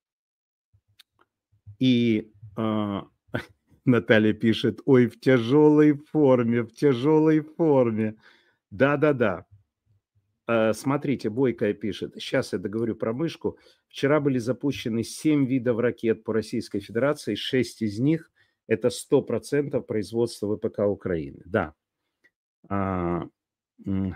И а, Наталья пишет, ой, в тяжелой форме, в тяжелой форме. Да-да-да. А, смотрите, Бойкая пишет, сейчас я договорю про мышку. Вчера были запущены семь видов ракет по Российской Федерации, шесть из них это сто процентов производства ВПК Украины. Да. А, м,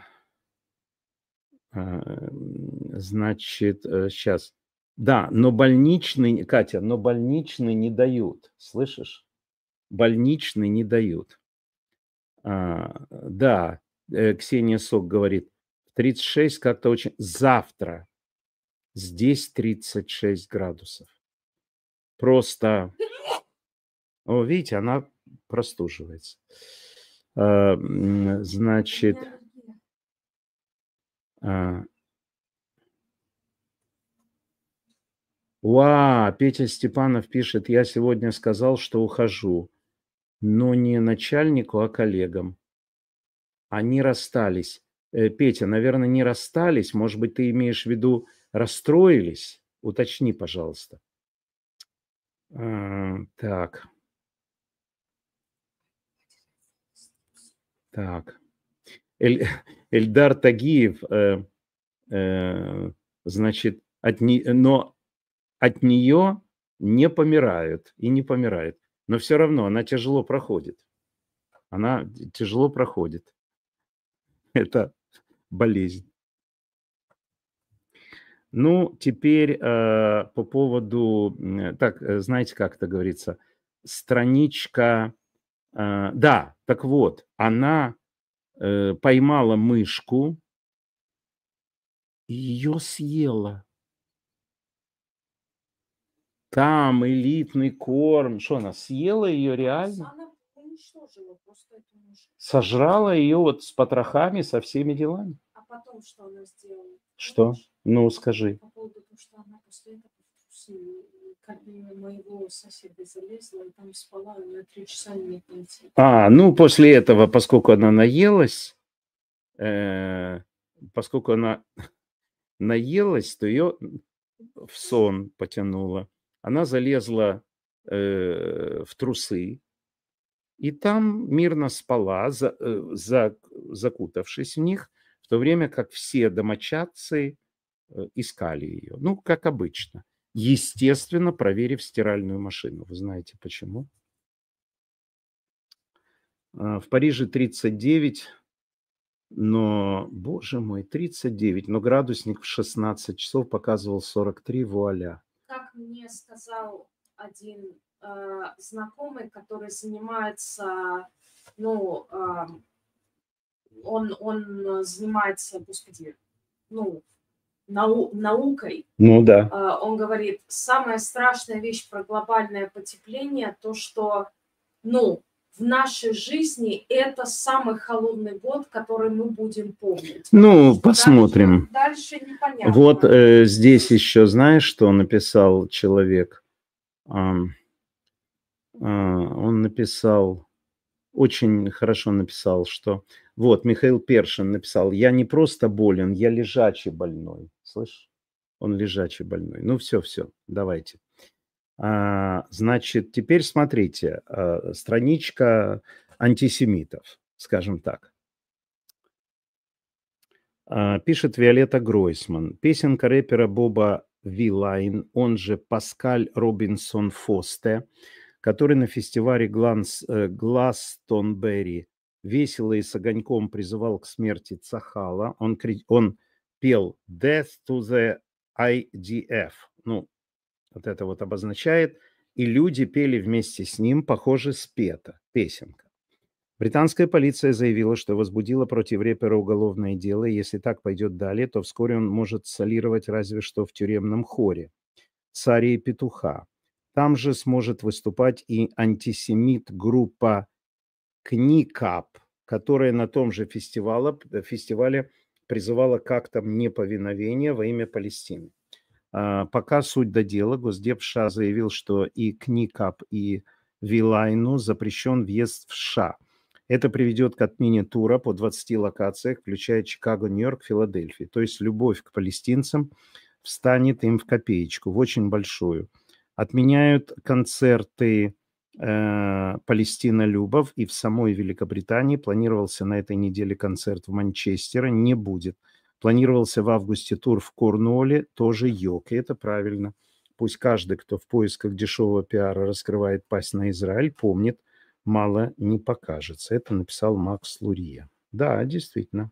а, значит, сейчас. Да, но больничный, Катя, но больничный не дают, слышишь? Больничный не дают. А, да, э, Ксения Сок говорит, тридцать шесть как-то очень... Завтра здесь тридцать шесть градусов. Просто, о, видите, она простуживается. А, м, значит, не аллергия. а, уа, Петя Степанов пишет, я сегодня сказал, что ухожу, но не начальнику, а коллегам. Они расстались. Э, Петя, наверное, не расстались. Может быть, ты имеешь в виду расстроились? Уточни, пожалуйста. А, так, так. Эль- Эльдар Тагиев, э, э, значит, от не, но от нее не помирают и не помирает. Но все равно она тяжело проходит. Она тяжело проходит. Это болезнь. Ну, теперь э, по поводу, м, так, э, знаете, как это говорится, страничка, э, да, так вот, она э, поймала мышку и ее съела. Там элитный корм. Что, она съела ее реально? Она уничтожила просто эту мышь. Сожрала ее вот с потрохами, со всеми делами? А потом что она сделала? Что? Помнишь? Ну, скажи. По поводу того, что она после этого в трусы кабины моего соседа залезла и там спала, и на три часа не мог найти. А, ну, после этого, поскольку она наелась, э, поскольку она наелась, то ее в сон потянуло. Она залезла э, в трусы и там мирно спала, за, э, за- закутавшись в них, в то время как все домочадцы э, искали ее. Ну, как обычно. Естественно, проверив стиральную машину. Вы знаете почему? А, В Париже тридцать девять, но, боже мой, тридцать девять, но градусник в шестнадцать часов показывал сорок три, вуаля. Как мне сказал один э, знакомый, который занимается, ну, э, он, он занимается, господи, ну, нау- наукой. Ну да. Э, он говорит, самая страшная вещь про глобальное потепление, то, что, ну, в нашей жизни это самый холодный год, который мы будем помнить. Ну, Что посмотрим. Дальше, дальше непонятно. Вот э, здесь еще, знаешь, что написал человек? Ам, а, он написал, очень хорошо написал, что... Вот, Михаил Першин написал, я не просто болен, я лежачий больной. Слышь? Он лежачий больной. Ну, все, все, давайте. А, значит, теперь смотрите, а, страничка антисемитов, скажем так. А, Пишет Виолетта Гройсман. Песенка рэпера Боба Вилайн, он же Паскаль Робинсон Фосте, который на фестивале Гланс, э, Гластонберри весело и с огоньком призывал к смерти Цахала. Он, кри- он пел «Death to the I D F». Ну, вот это вот обозначает. И люди пели вместе с ним, похоже, спета, песенка. Британская полиция заявила, что возбудила против рэпера уголовное дело, и если так пойдет далее, то вскоре он может солировать разве что в тюремном хоре с арией петуха. Там же сможет выступать и антисемит группа Кникап, которая на том же фестивале, фестивале призывала к актам неповиновения во имя Палестины. А, Пока суть до дела, Госдеп США заявил, что и Кникап, и Вилайну запрещен въезд в США. Это приведет к отмене тура по двадцати локациях, включая Чикаго, Нью-Йорк, Филадельфию. То есть любовь к палестинцам встанет им в копеечку, в очень большую. Отменяют концерты э, палестинолюбов, и в самой Великобритании планировался на этой неделе концерт в Манчестере, не будет. Планировался в августе тур в Корнуолле, тоже йог, и это правильно. Пусть каждый, кто в поисках дешевого пиара раскрывает пасть на Израиль, помнит, мало не покажется. Это написал Макс Лурье. Да, действительно.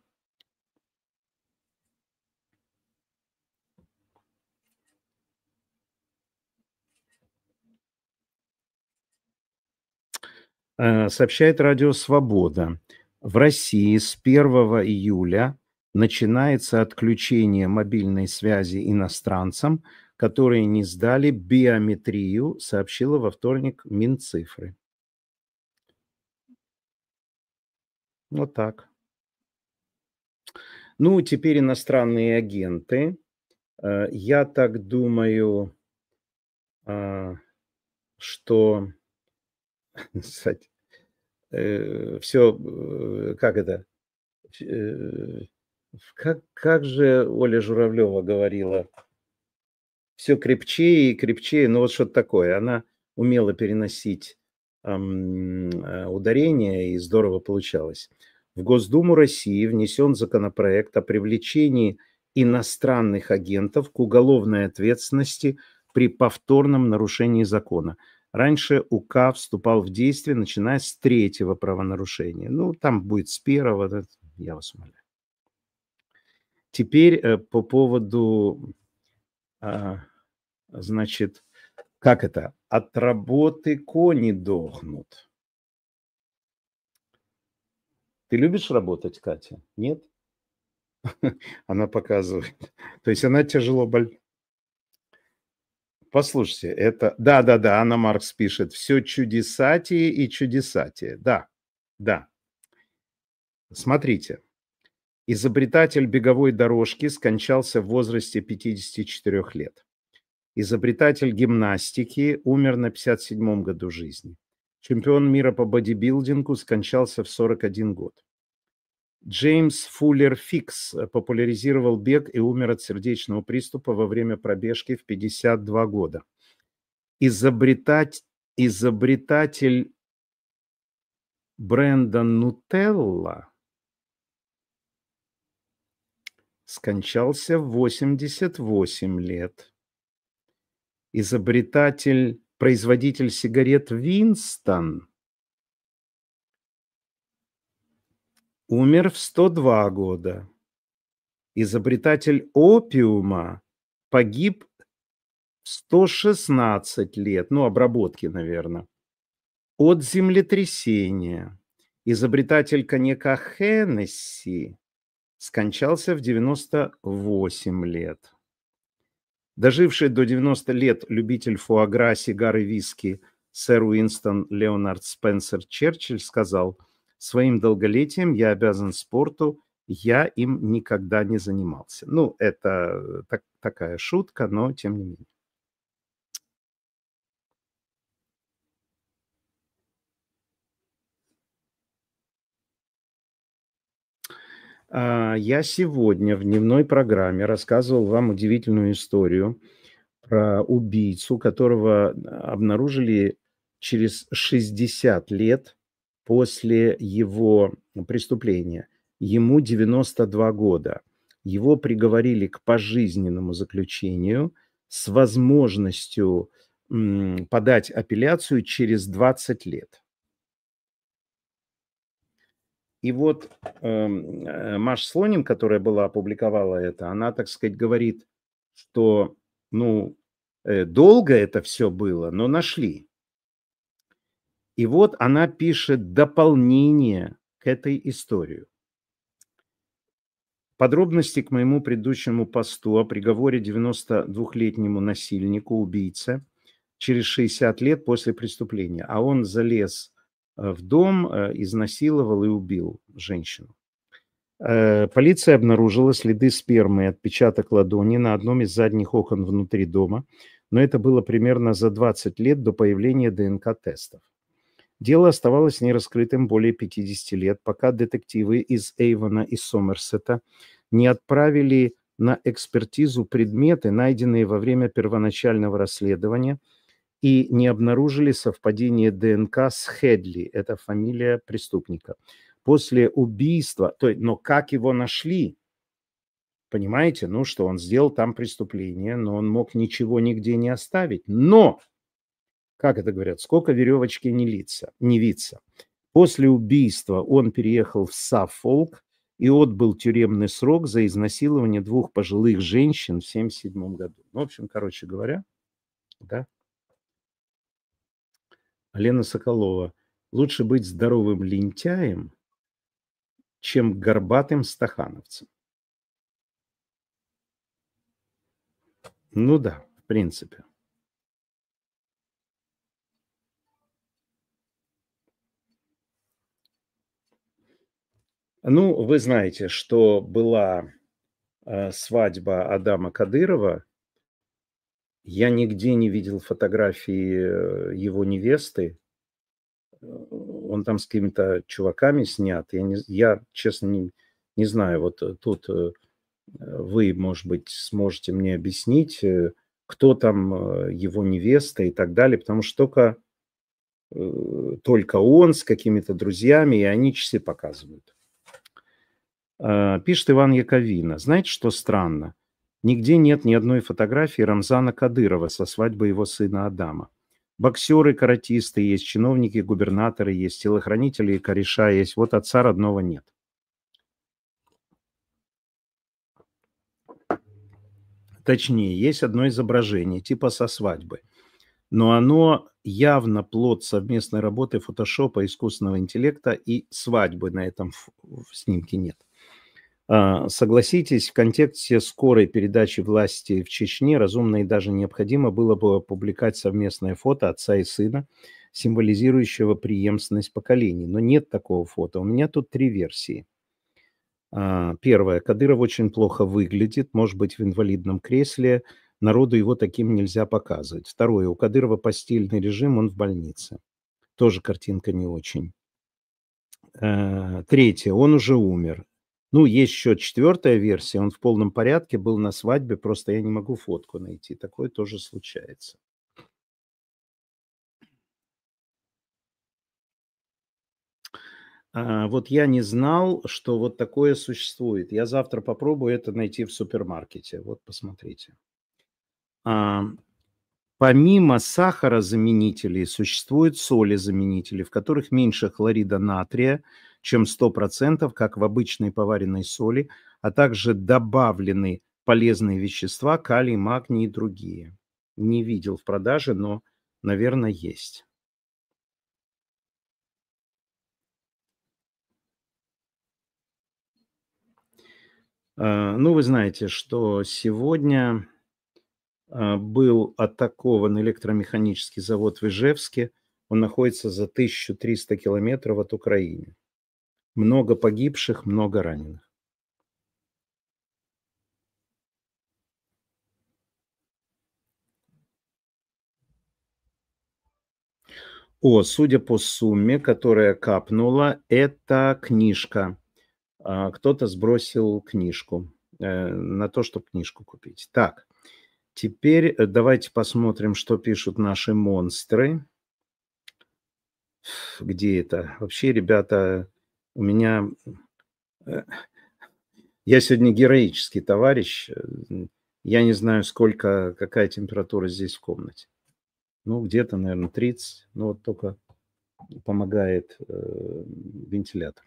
Э, Сообщает Радио Свобода. В России с первого июля начинается отключение мобильной связи иностранцам, которые не сдали биометрию, сообщила во вторник Минцифры. Вот так. Ну, теперь иностранные агенты. Э, Я так думаю, а, что все, как это, э, как, как же Оля Журавлева говорила, все крепче и крепче, ну вот что-то такое. Она умела переносить ам, э, ударения, и здорово получалось. В Госдуму России внесен законопроект о привлечении иностранных агентов к уголовной ответственности при повторном нарушении закона. Раньше УК вступал в действие, начиная с третьего правонарушения. Ну, там будет с первого, я вас умоляю. Теперь э, по поводу А, значит, как это? От работы кони дохнут. Ты любишь работать, Катя? Нет? Она показывает. То есть она тяжело боль... Послушайте, это... Да-да-да, Анна Маркс пишет. Все чудесатие и чудесатие. Да, да. Смотрите. Изобретатель беговой дорожки скончался в возрасте пятидесяти четырёх лет. Изобретатель гимнастики умер на пятьдесят седьмом году жизни. Чемпион мира по бодибилдингу скончался в сорок один год. Джеймс Фуллер Фикс популяризировал бег и умер от сердечного приступа во время пробежки в пятьдесят два года. Изобретать, изобретатель бренда Нутелла скончался в восемьдесят восемь лет. Изобретатель, производитель сигарет Винстон умер в сто два года. Изобретатель опиума погиб в сто шестнадцать лет, ну, обработки, наверное, от землетрясения. Изобретатель коньяка Хеннесси скончался в девяносто восемь лет. Доживший до девяноста лет любитель фуагра, сигар и виски сэр Уинстон Леонард Спенсер Черчилль сказал: «Своим долголетием я обязан спорту, я им никогда не занимался». Ну, это так, такая шутка, но тем не менее. Я сегодня в дневной программе рассказывал вам удивительную историю про убийцу, которого обнаружили через шестьдесят лет после его преступления. Ему девяносто два года. Его приговорили к пожизненному заключению с возможностью м, подать апелляцию через двадцать лет. И вот э, Маша Слоним, которая была, опубликовала это, она, так сказать, говорит, что, ну, э, долго это все было, но нашли. И вот она пишет дополнение к этой истории. Подробности к моему предыдущему посту о приговоре девяностодвухлетнему насильнику, убийце, через шестьдесят лет после преступления. А он залез в дом, изнасиловал и убил женщину. Полиция обнаружила следы спермы и отпечаток ладони на одном из задних окон внутри дома, но это было примерно за двадцать лет до появления ДНК-тестов. Дело оставалось нераскрытым более пятидесяти лет, пока детективы из Эйвона и Сомерсета не отправили на экспертизу предметы, найденные во время первоначального расследования, и не обнаружили совпадение ДНК с Хедли, это фамилия преступника. После убийства, то, но как его нашли? Понимаете, ну что, он сделал там преступление, но он мог ничего нигде не оставить. Но, как это говорят, сколько веревочки не литься, не виться. После убийства он переехал в Саффолк и отбыл тюремный срок за изнасилование двух пожилых женщин в семьдесят седьмом году. Ну, в общем, короче говоря, да. Лена Соколова. Лучше быть здоровым лентяем, чем горбатым стахановцем. Ну да, в принципе. Ну, вы знаете, что была э, свадьба Адама Кадырова. Я нигде не видел фотографии его невесты. Он там с какими-то чуваками снят. Я, не, я честно, не, не знаю. Вот тут вы, может быть, сможете мне объяснить, кто там его невеста и так далее. Потому что только, только он с какими-то друзьями, и они часы показывают. Пишет Иван Яковина. Знаете, что странно? Нигде нет ни одной фотографии Рамзана Кадырова со свадьбы его сына Адама. Боксеры, каратисты есть, чиновники, губернаторы есть, телохранители и кореша есть. Вот отца родного нет. Точнее, есть одно изображение, типа со свадьбы, но оно явно плод совместной работы фотошопа, искусственного интеллекта, и свадьбы на этом ф в снимке нет. А, согласитесь, в контексте скорой передачи власти в Чечне разумно и даже необходимо было бы опубликовать совместное фото отца и сына, символизирующего преемственность поколений. Но нет такого фото. У меня тут три версии. А, первая. Кадыров очень плохо выглядит, может быть в инвалидном кресле. Народу его таким нельзя показывать. Второе. У Кадырова постельный режим, он в больнице. Тоже картинка не очень. Э, Третье. Он уже умер. Ну, есть еще четвертая версия. Он в полном порядке, был на свадьбе, просто я не могу фотку найти. Такое тоже случается. А, вот я не знал, что вот такое существует. Я завтра попробую это найти в супермаркете. Вот посмотрите. А, помимо сахарозаменителей существуют соли-заменители, в которых меньше хлорида натрия, чем сто процентов, как в обычной поваренной соли, а также добавлены полезные вещества, калий, магний и другие. Не видел в продаже, но, наверное, есть. А, ну, вы знаете, что сегодня а, был атакован электромеханический завод в Ижевске. Он находится за тысячу триста километров от Украины. Много погибших, много раненых. О, судя по сумме, которая капнула, это книжка. А, кто-то сбросил книжку, э, на то, чтобы книжку купить. Так, теперь э, давайте посмотрим, что пишут наши монстры. Где это? Вообще, ребята, у меня... э, Я сегодня героический товарищ. э, Я не знаю, сколько, какая температура здесь в комнате. Ну, где-то, наверное, тридцать. Ну, вот только помогает э, вентилятор.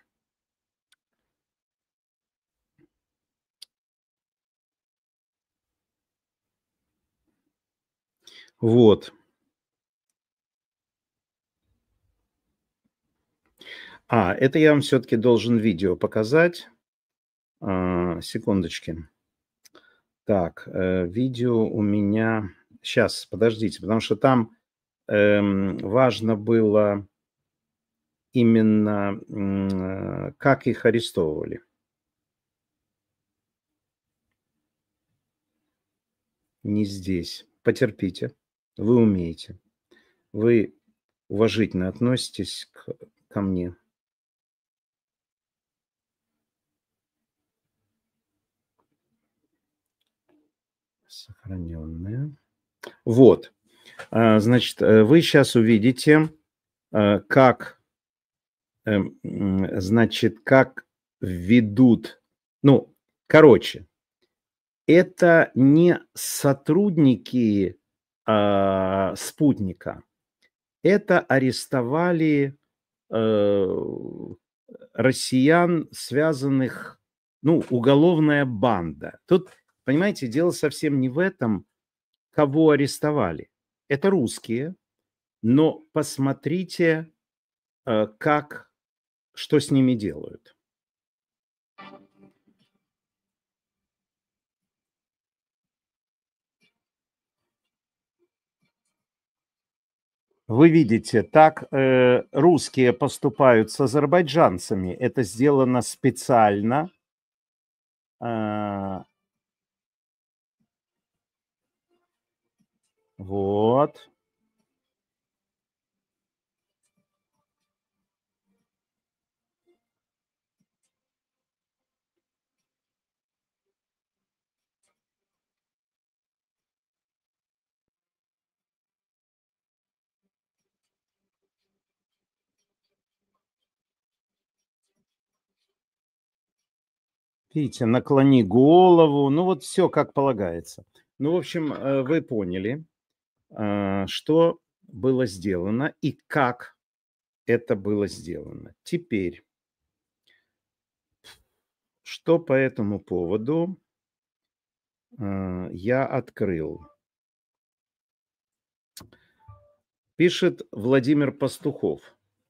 Вот. А, это я вам все-таки должен видео показать. А, секундочки. Так, э, видео у меня... Сейчас, подождите, потому что там эм, важно было именно, м, э, как их арестовывали. Не здесь. Потерпите. Вы умеете. Вы уважительно относитесь к, ко мне. Сохраненные. Вот. А, значит, э, вы сейчас увидите, э, как, эм, м, значит, как ведут. Ну, короче, это не сотрудники а, спутника. Это арестовали э, россиян, связанных, ну, уголовная банда. Тут, понимаете, дело совсем не в этом, кого арестовали. Это русские, но посмотрите, э, как, что с ними делают. Вы видите, так э, русские поступают с азербайджанцами. Это сделано специально. А, вот. Видите, наклони голову. Ну, вот все как полагается. Ну, в общем, э, вы поняли, а, что было сделано и как это было сделано. Теперь, что по этому поводу А, я открыл. Пишет Владимир Пастухов.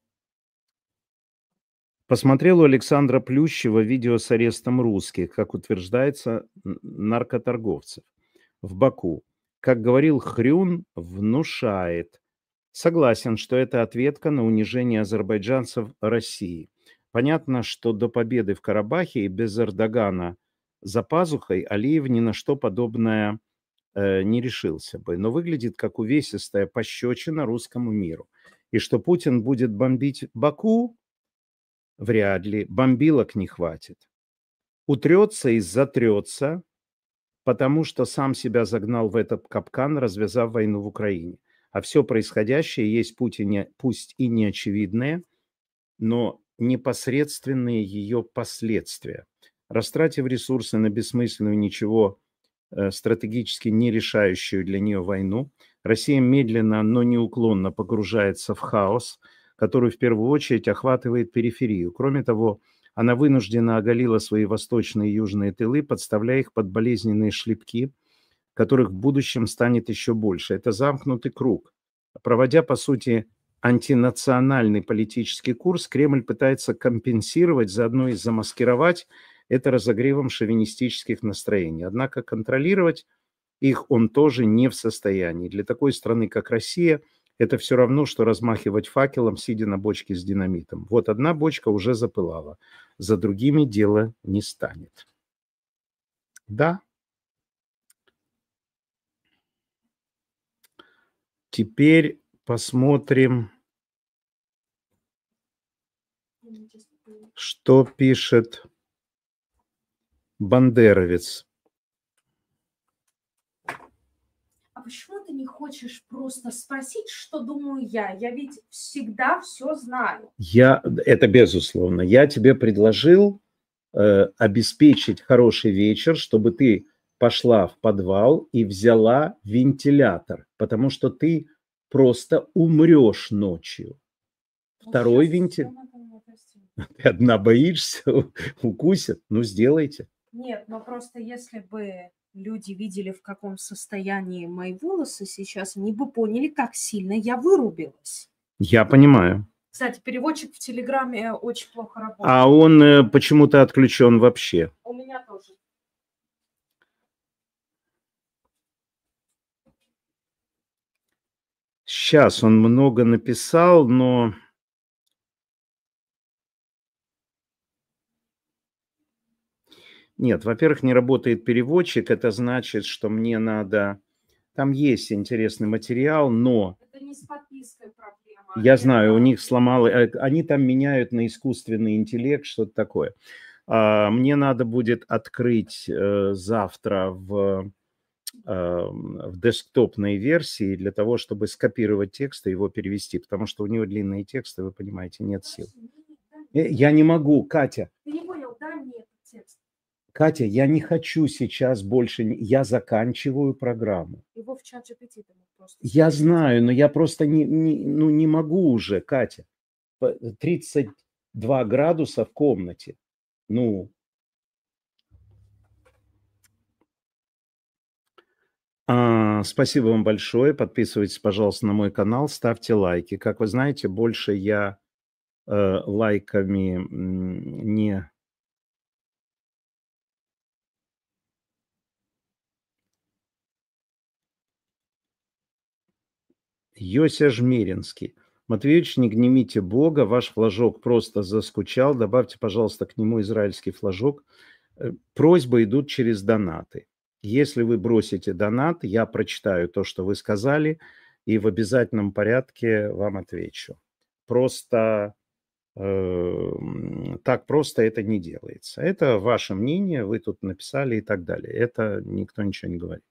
Посмотрел у Александра Плющева видео с арестом русских, как утверждается, н- наркоторговцев в Баку. Как говорил Хрюн, внушает. Согласен, что это ответка на унижение азербайджанцев России. Понятно, что до победы в Карабахе и без Эрдогана за пазухой Алиев ни на что подобное э, не решился бы. Но выглядит как увесистая пощечина русскому миру. И что Путин будет бомбить Баку, вряд ли. Бомбилок не хватит. Утрется и затрется, потому что сам себя загнал в этот капкан, развязав войну в Украине. А все происходящее есть путь и не, пусть и не очевидное, но непосредственные ее последствия. Растратив ресурсы на бессмысленную, ничего э, стратегически не решающую для нее войну, Россия медленно, но неуклонно погружается в хаос, который в первую очередь охватывает периферию. Кроме того, она вынуждена оголила свои восточные и южные тылы, подставляя их под болезненные шлепки, которых в будущем станет еще больше. Это замкнутый круг. Проводя, по сути, антинациональный политический курс, Кремль пытается компенсировать, заодно и замаскировать это разогревом шовинистических настроений. Однако контролировать их он тоже не в состоянии. Для такой страны, как Россия, это все равно, что размахивать факелом, сидя на бочке с динамитом. Вот одна бочка уже запылала, за другими дело не станет. Да. Теперь посмотрим, что пишет Бандеровец. А почему ты не хочешь просто спросить, что думаю я? Я ведь всегда все знаю. Я, это безусловно. Я тебе предложил э, обеспечить хороший вечер, чтобы ты пошла в подвал и взяла вентилятор, потому что ты просто умрешь ночью. Второй вентилятор. Ты одна боишься, укусят? Ну, сделайте. Нет, но просто если бы люди видели, в каком состоянии мои волосы сейчас, они бы поняли, как сильно я вырубилась. Я понимаю. Кстати, переводчик в Телеграме очень плохо работает. А он э, почему-то отключен вообще. У меня тоже. Сейчас он много написал, но... Нет, во-первых, не работает переводчик. Это значит, что мне надо... Там есть интересный материал, но... Это не с подпиской проблема. Я знаю, у них сломало... Они там меняют на искусственный интеллект, что-то такое. Мне надо будет открыть завтра в, в десктопной версии для того, чтобы скопировать текст и его перевести, потому что у него длинные тексты, вы понимаете, нет сил. Я не могу, Катя. Ты не понял, дай мне этот текст. Катя, я не хочу сейчас больше, я заканчиваю программу. Его в чат джи пи ти просто... Я знаю, но я просто не, не, ну, не могу уже, Катя. тридцать два градуса в комнате. Ну. А, спасибо вам большое. Подписывайтесь, пожалуйста, на мой канал, ставьте лайки. Как вы знаете, больше я э, лайками не... Йося Жмеринский. Матвеевич, не гневите Бога, ваш флажок просто заскучал. Добавьте, пожалуйста, к нему израильский флажок. Просьбы идут через донаты. Если вы бросите донат, я прочитаю то, что вы сказали, и в обязательном порядке вам отвечу. Просто э, так просто это не делается. Это ваше мнение, вы тут написали и так далее. Это никто ничего не говорит.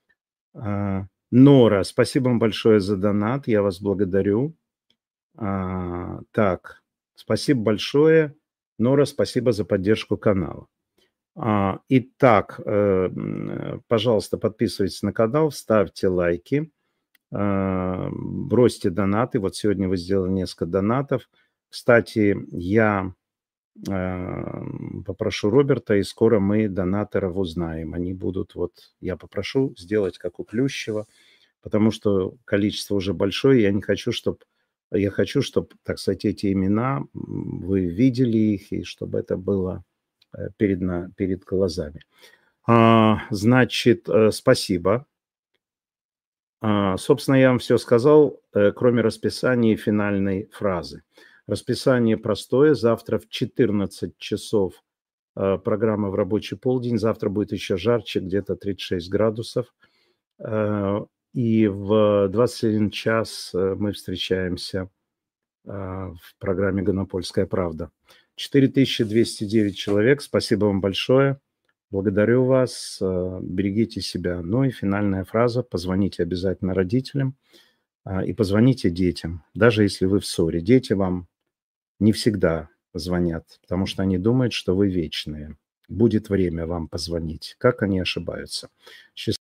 Нора, спасибо вам большое за донат, я вас благодарю. А, так, спасибо большое. Нора, спасибо за поддержку канала. А, итак, э, пожалуйста, подписывайтесь на канал, ставьте лайки, э, бросьте донаты. Вот сегодня вы сделали несколько донатов. Кстати, я э, попрошу Роберта, и скоро мы донаторов узнаем. Они будут, вот, я попрошу сделать, как у Плющева, потому что количество уже большое, я не хочу, чтобы, я хочу, чтобы, так сказать, эти имена, вы видели их, и чтобы это было э, перед, на, перед глазами. А, значит, э, спасибо. А, собственно, я вам все сказал, э, кроме расписания и финальной фразы. Расписание простое. Завтра в четырнадцать часов э, программа в рабочий полдень. Завтра будет еще жарче, где-то тридцать шесть градусов. Э, и в двадцать один час э, мы встречаемся э, в программе «Гонопольская правда». четыре тысячи двести девять человек. Спасибо вам большое. Благодарю вас. э, Берегите себя. Ну и финальная фраза. Позвоните обязательно родителям а, и позвоните детям, даже если вы в ссоре. Дети вам не всегда звонят, потому что они думают, что вы вечные. Будет время вам позвонить. Как они ошибаются. Счастливо.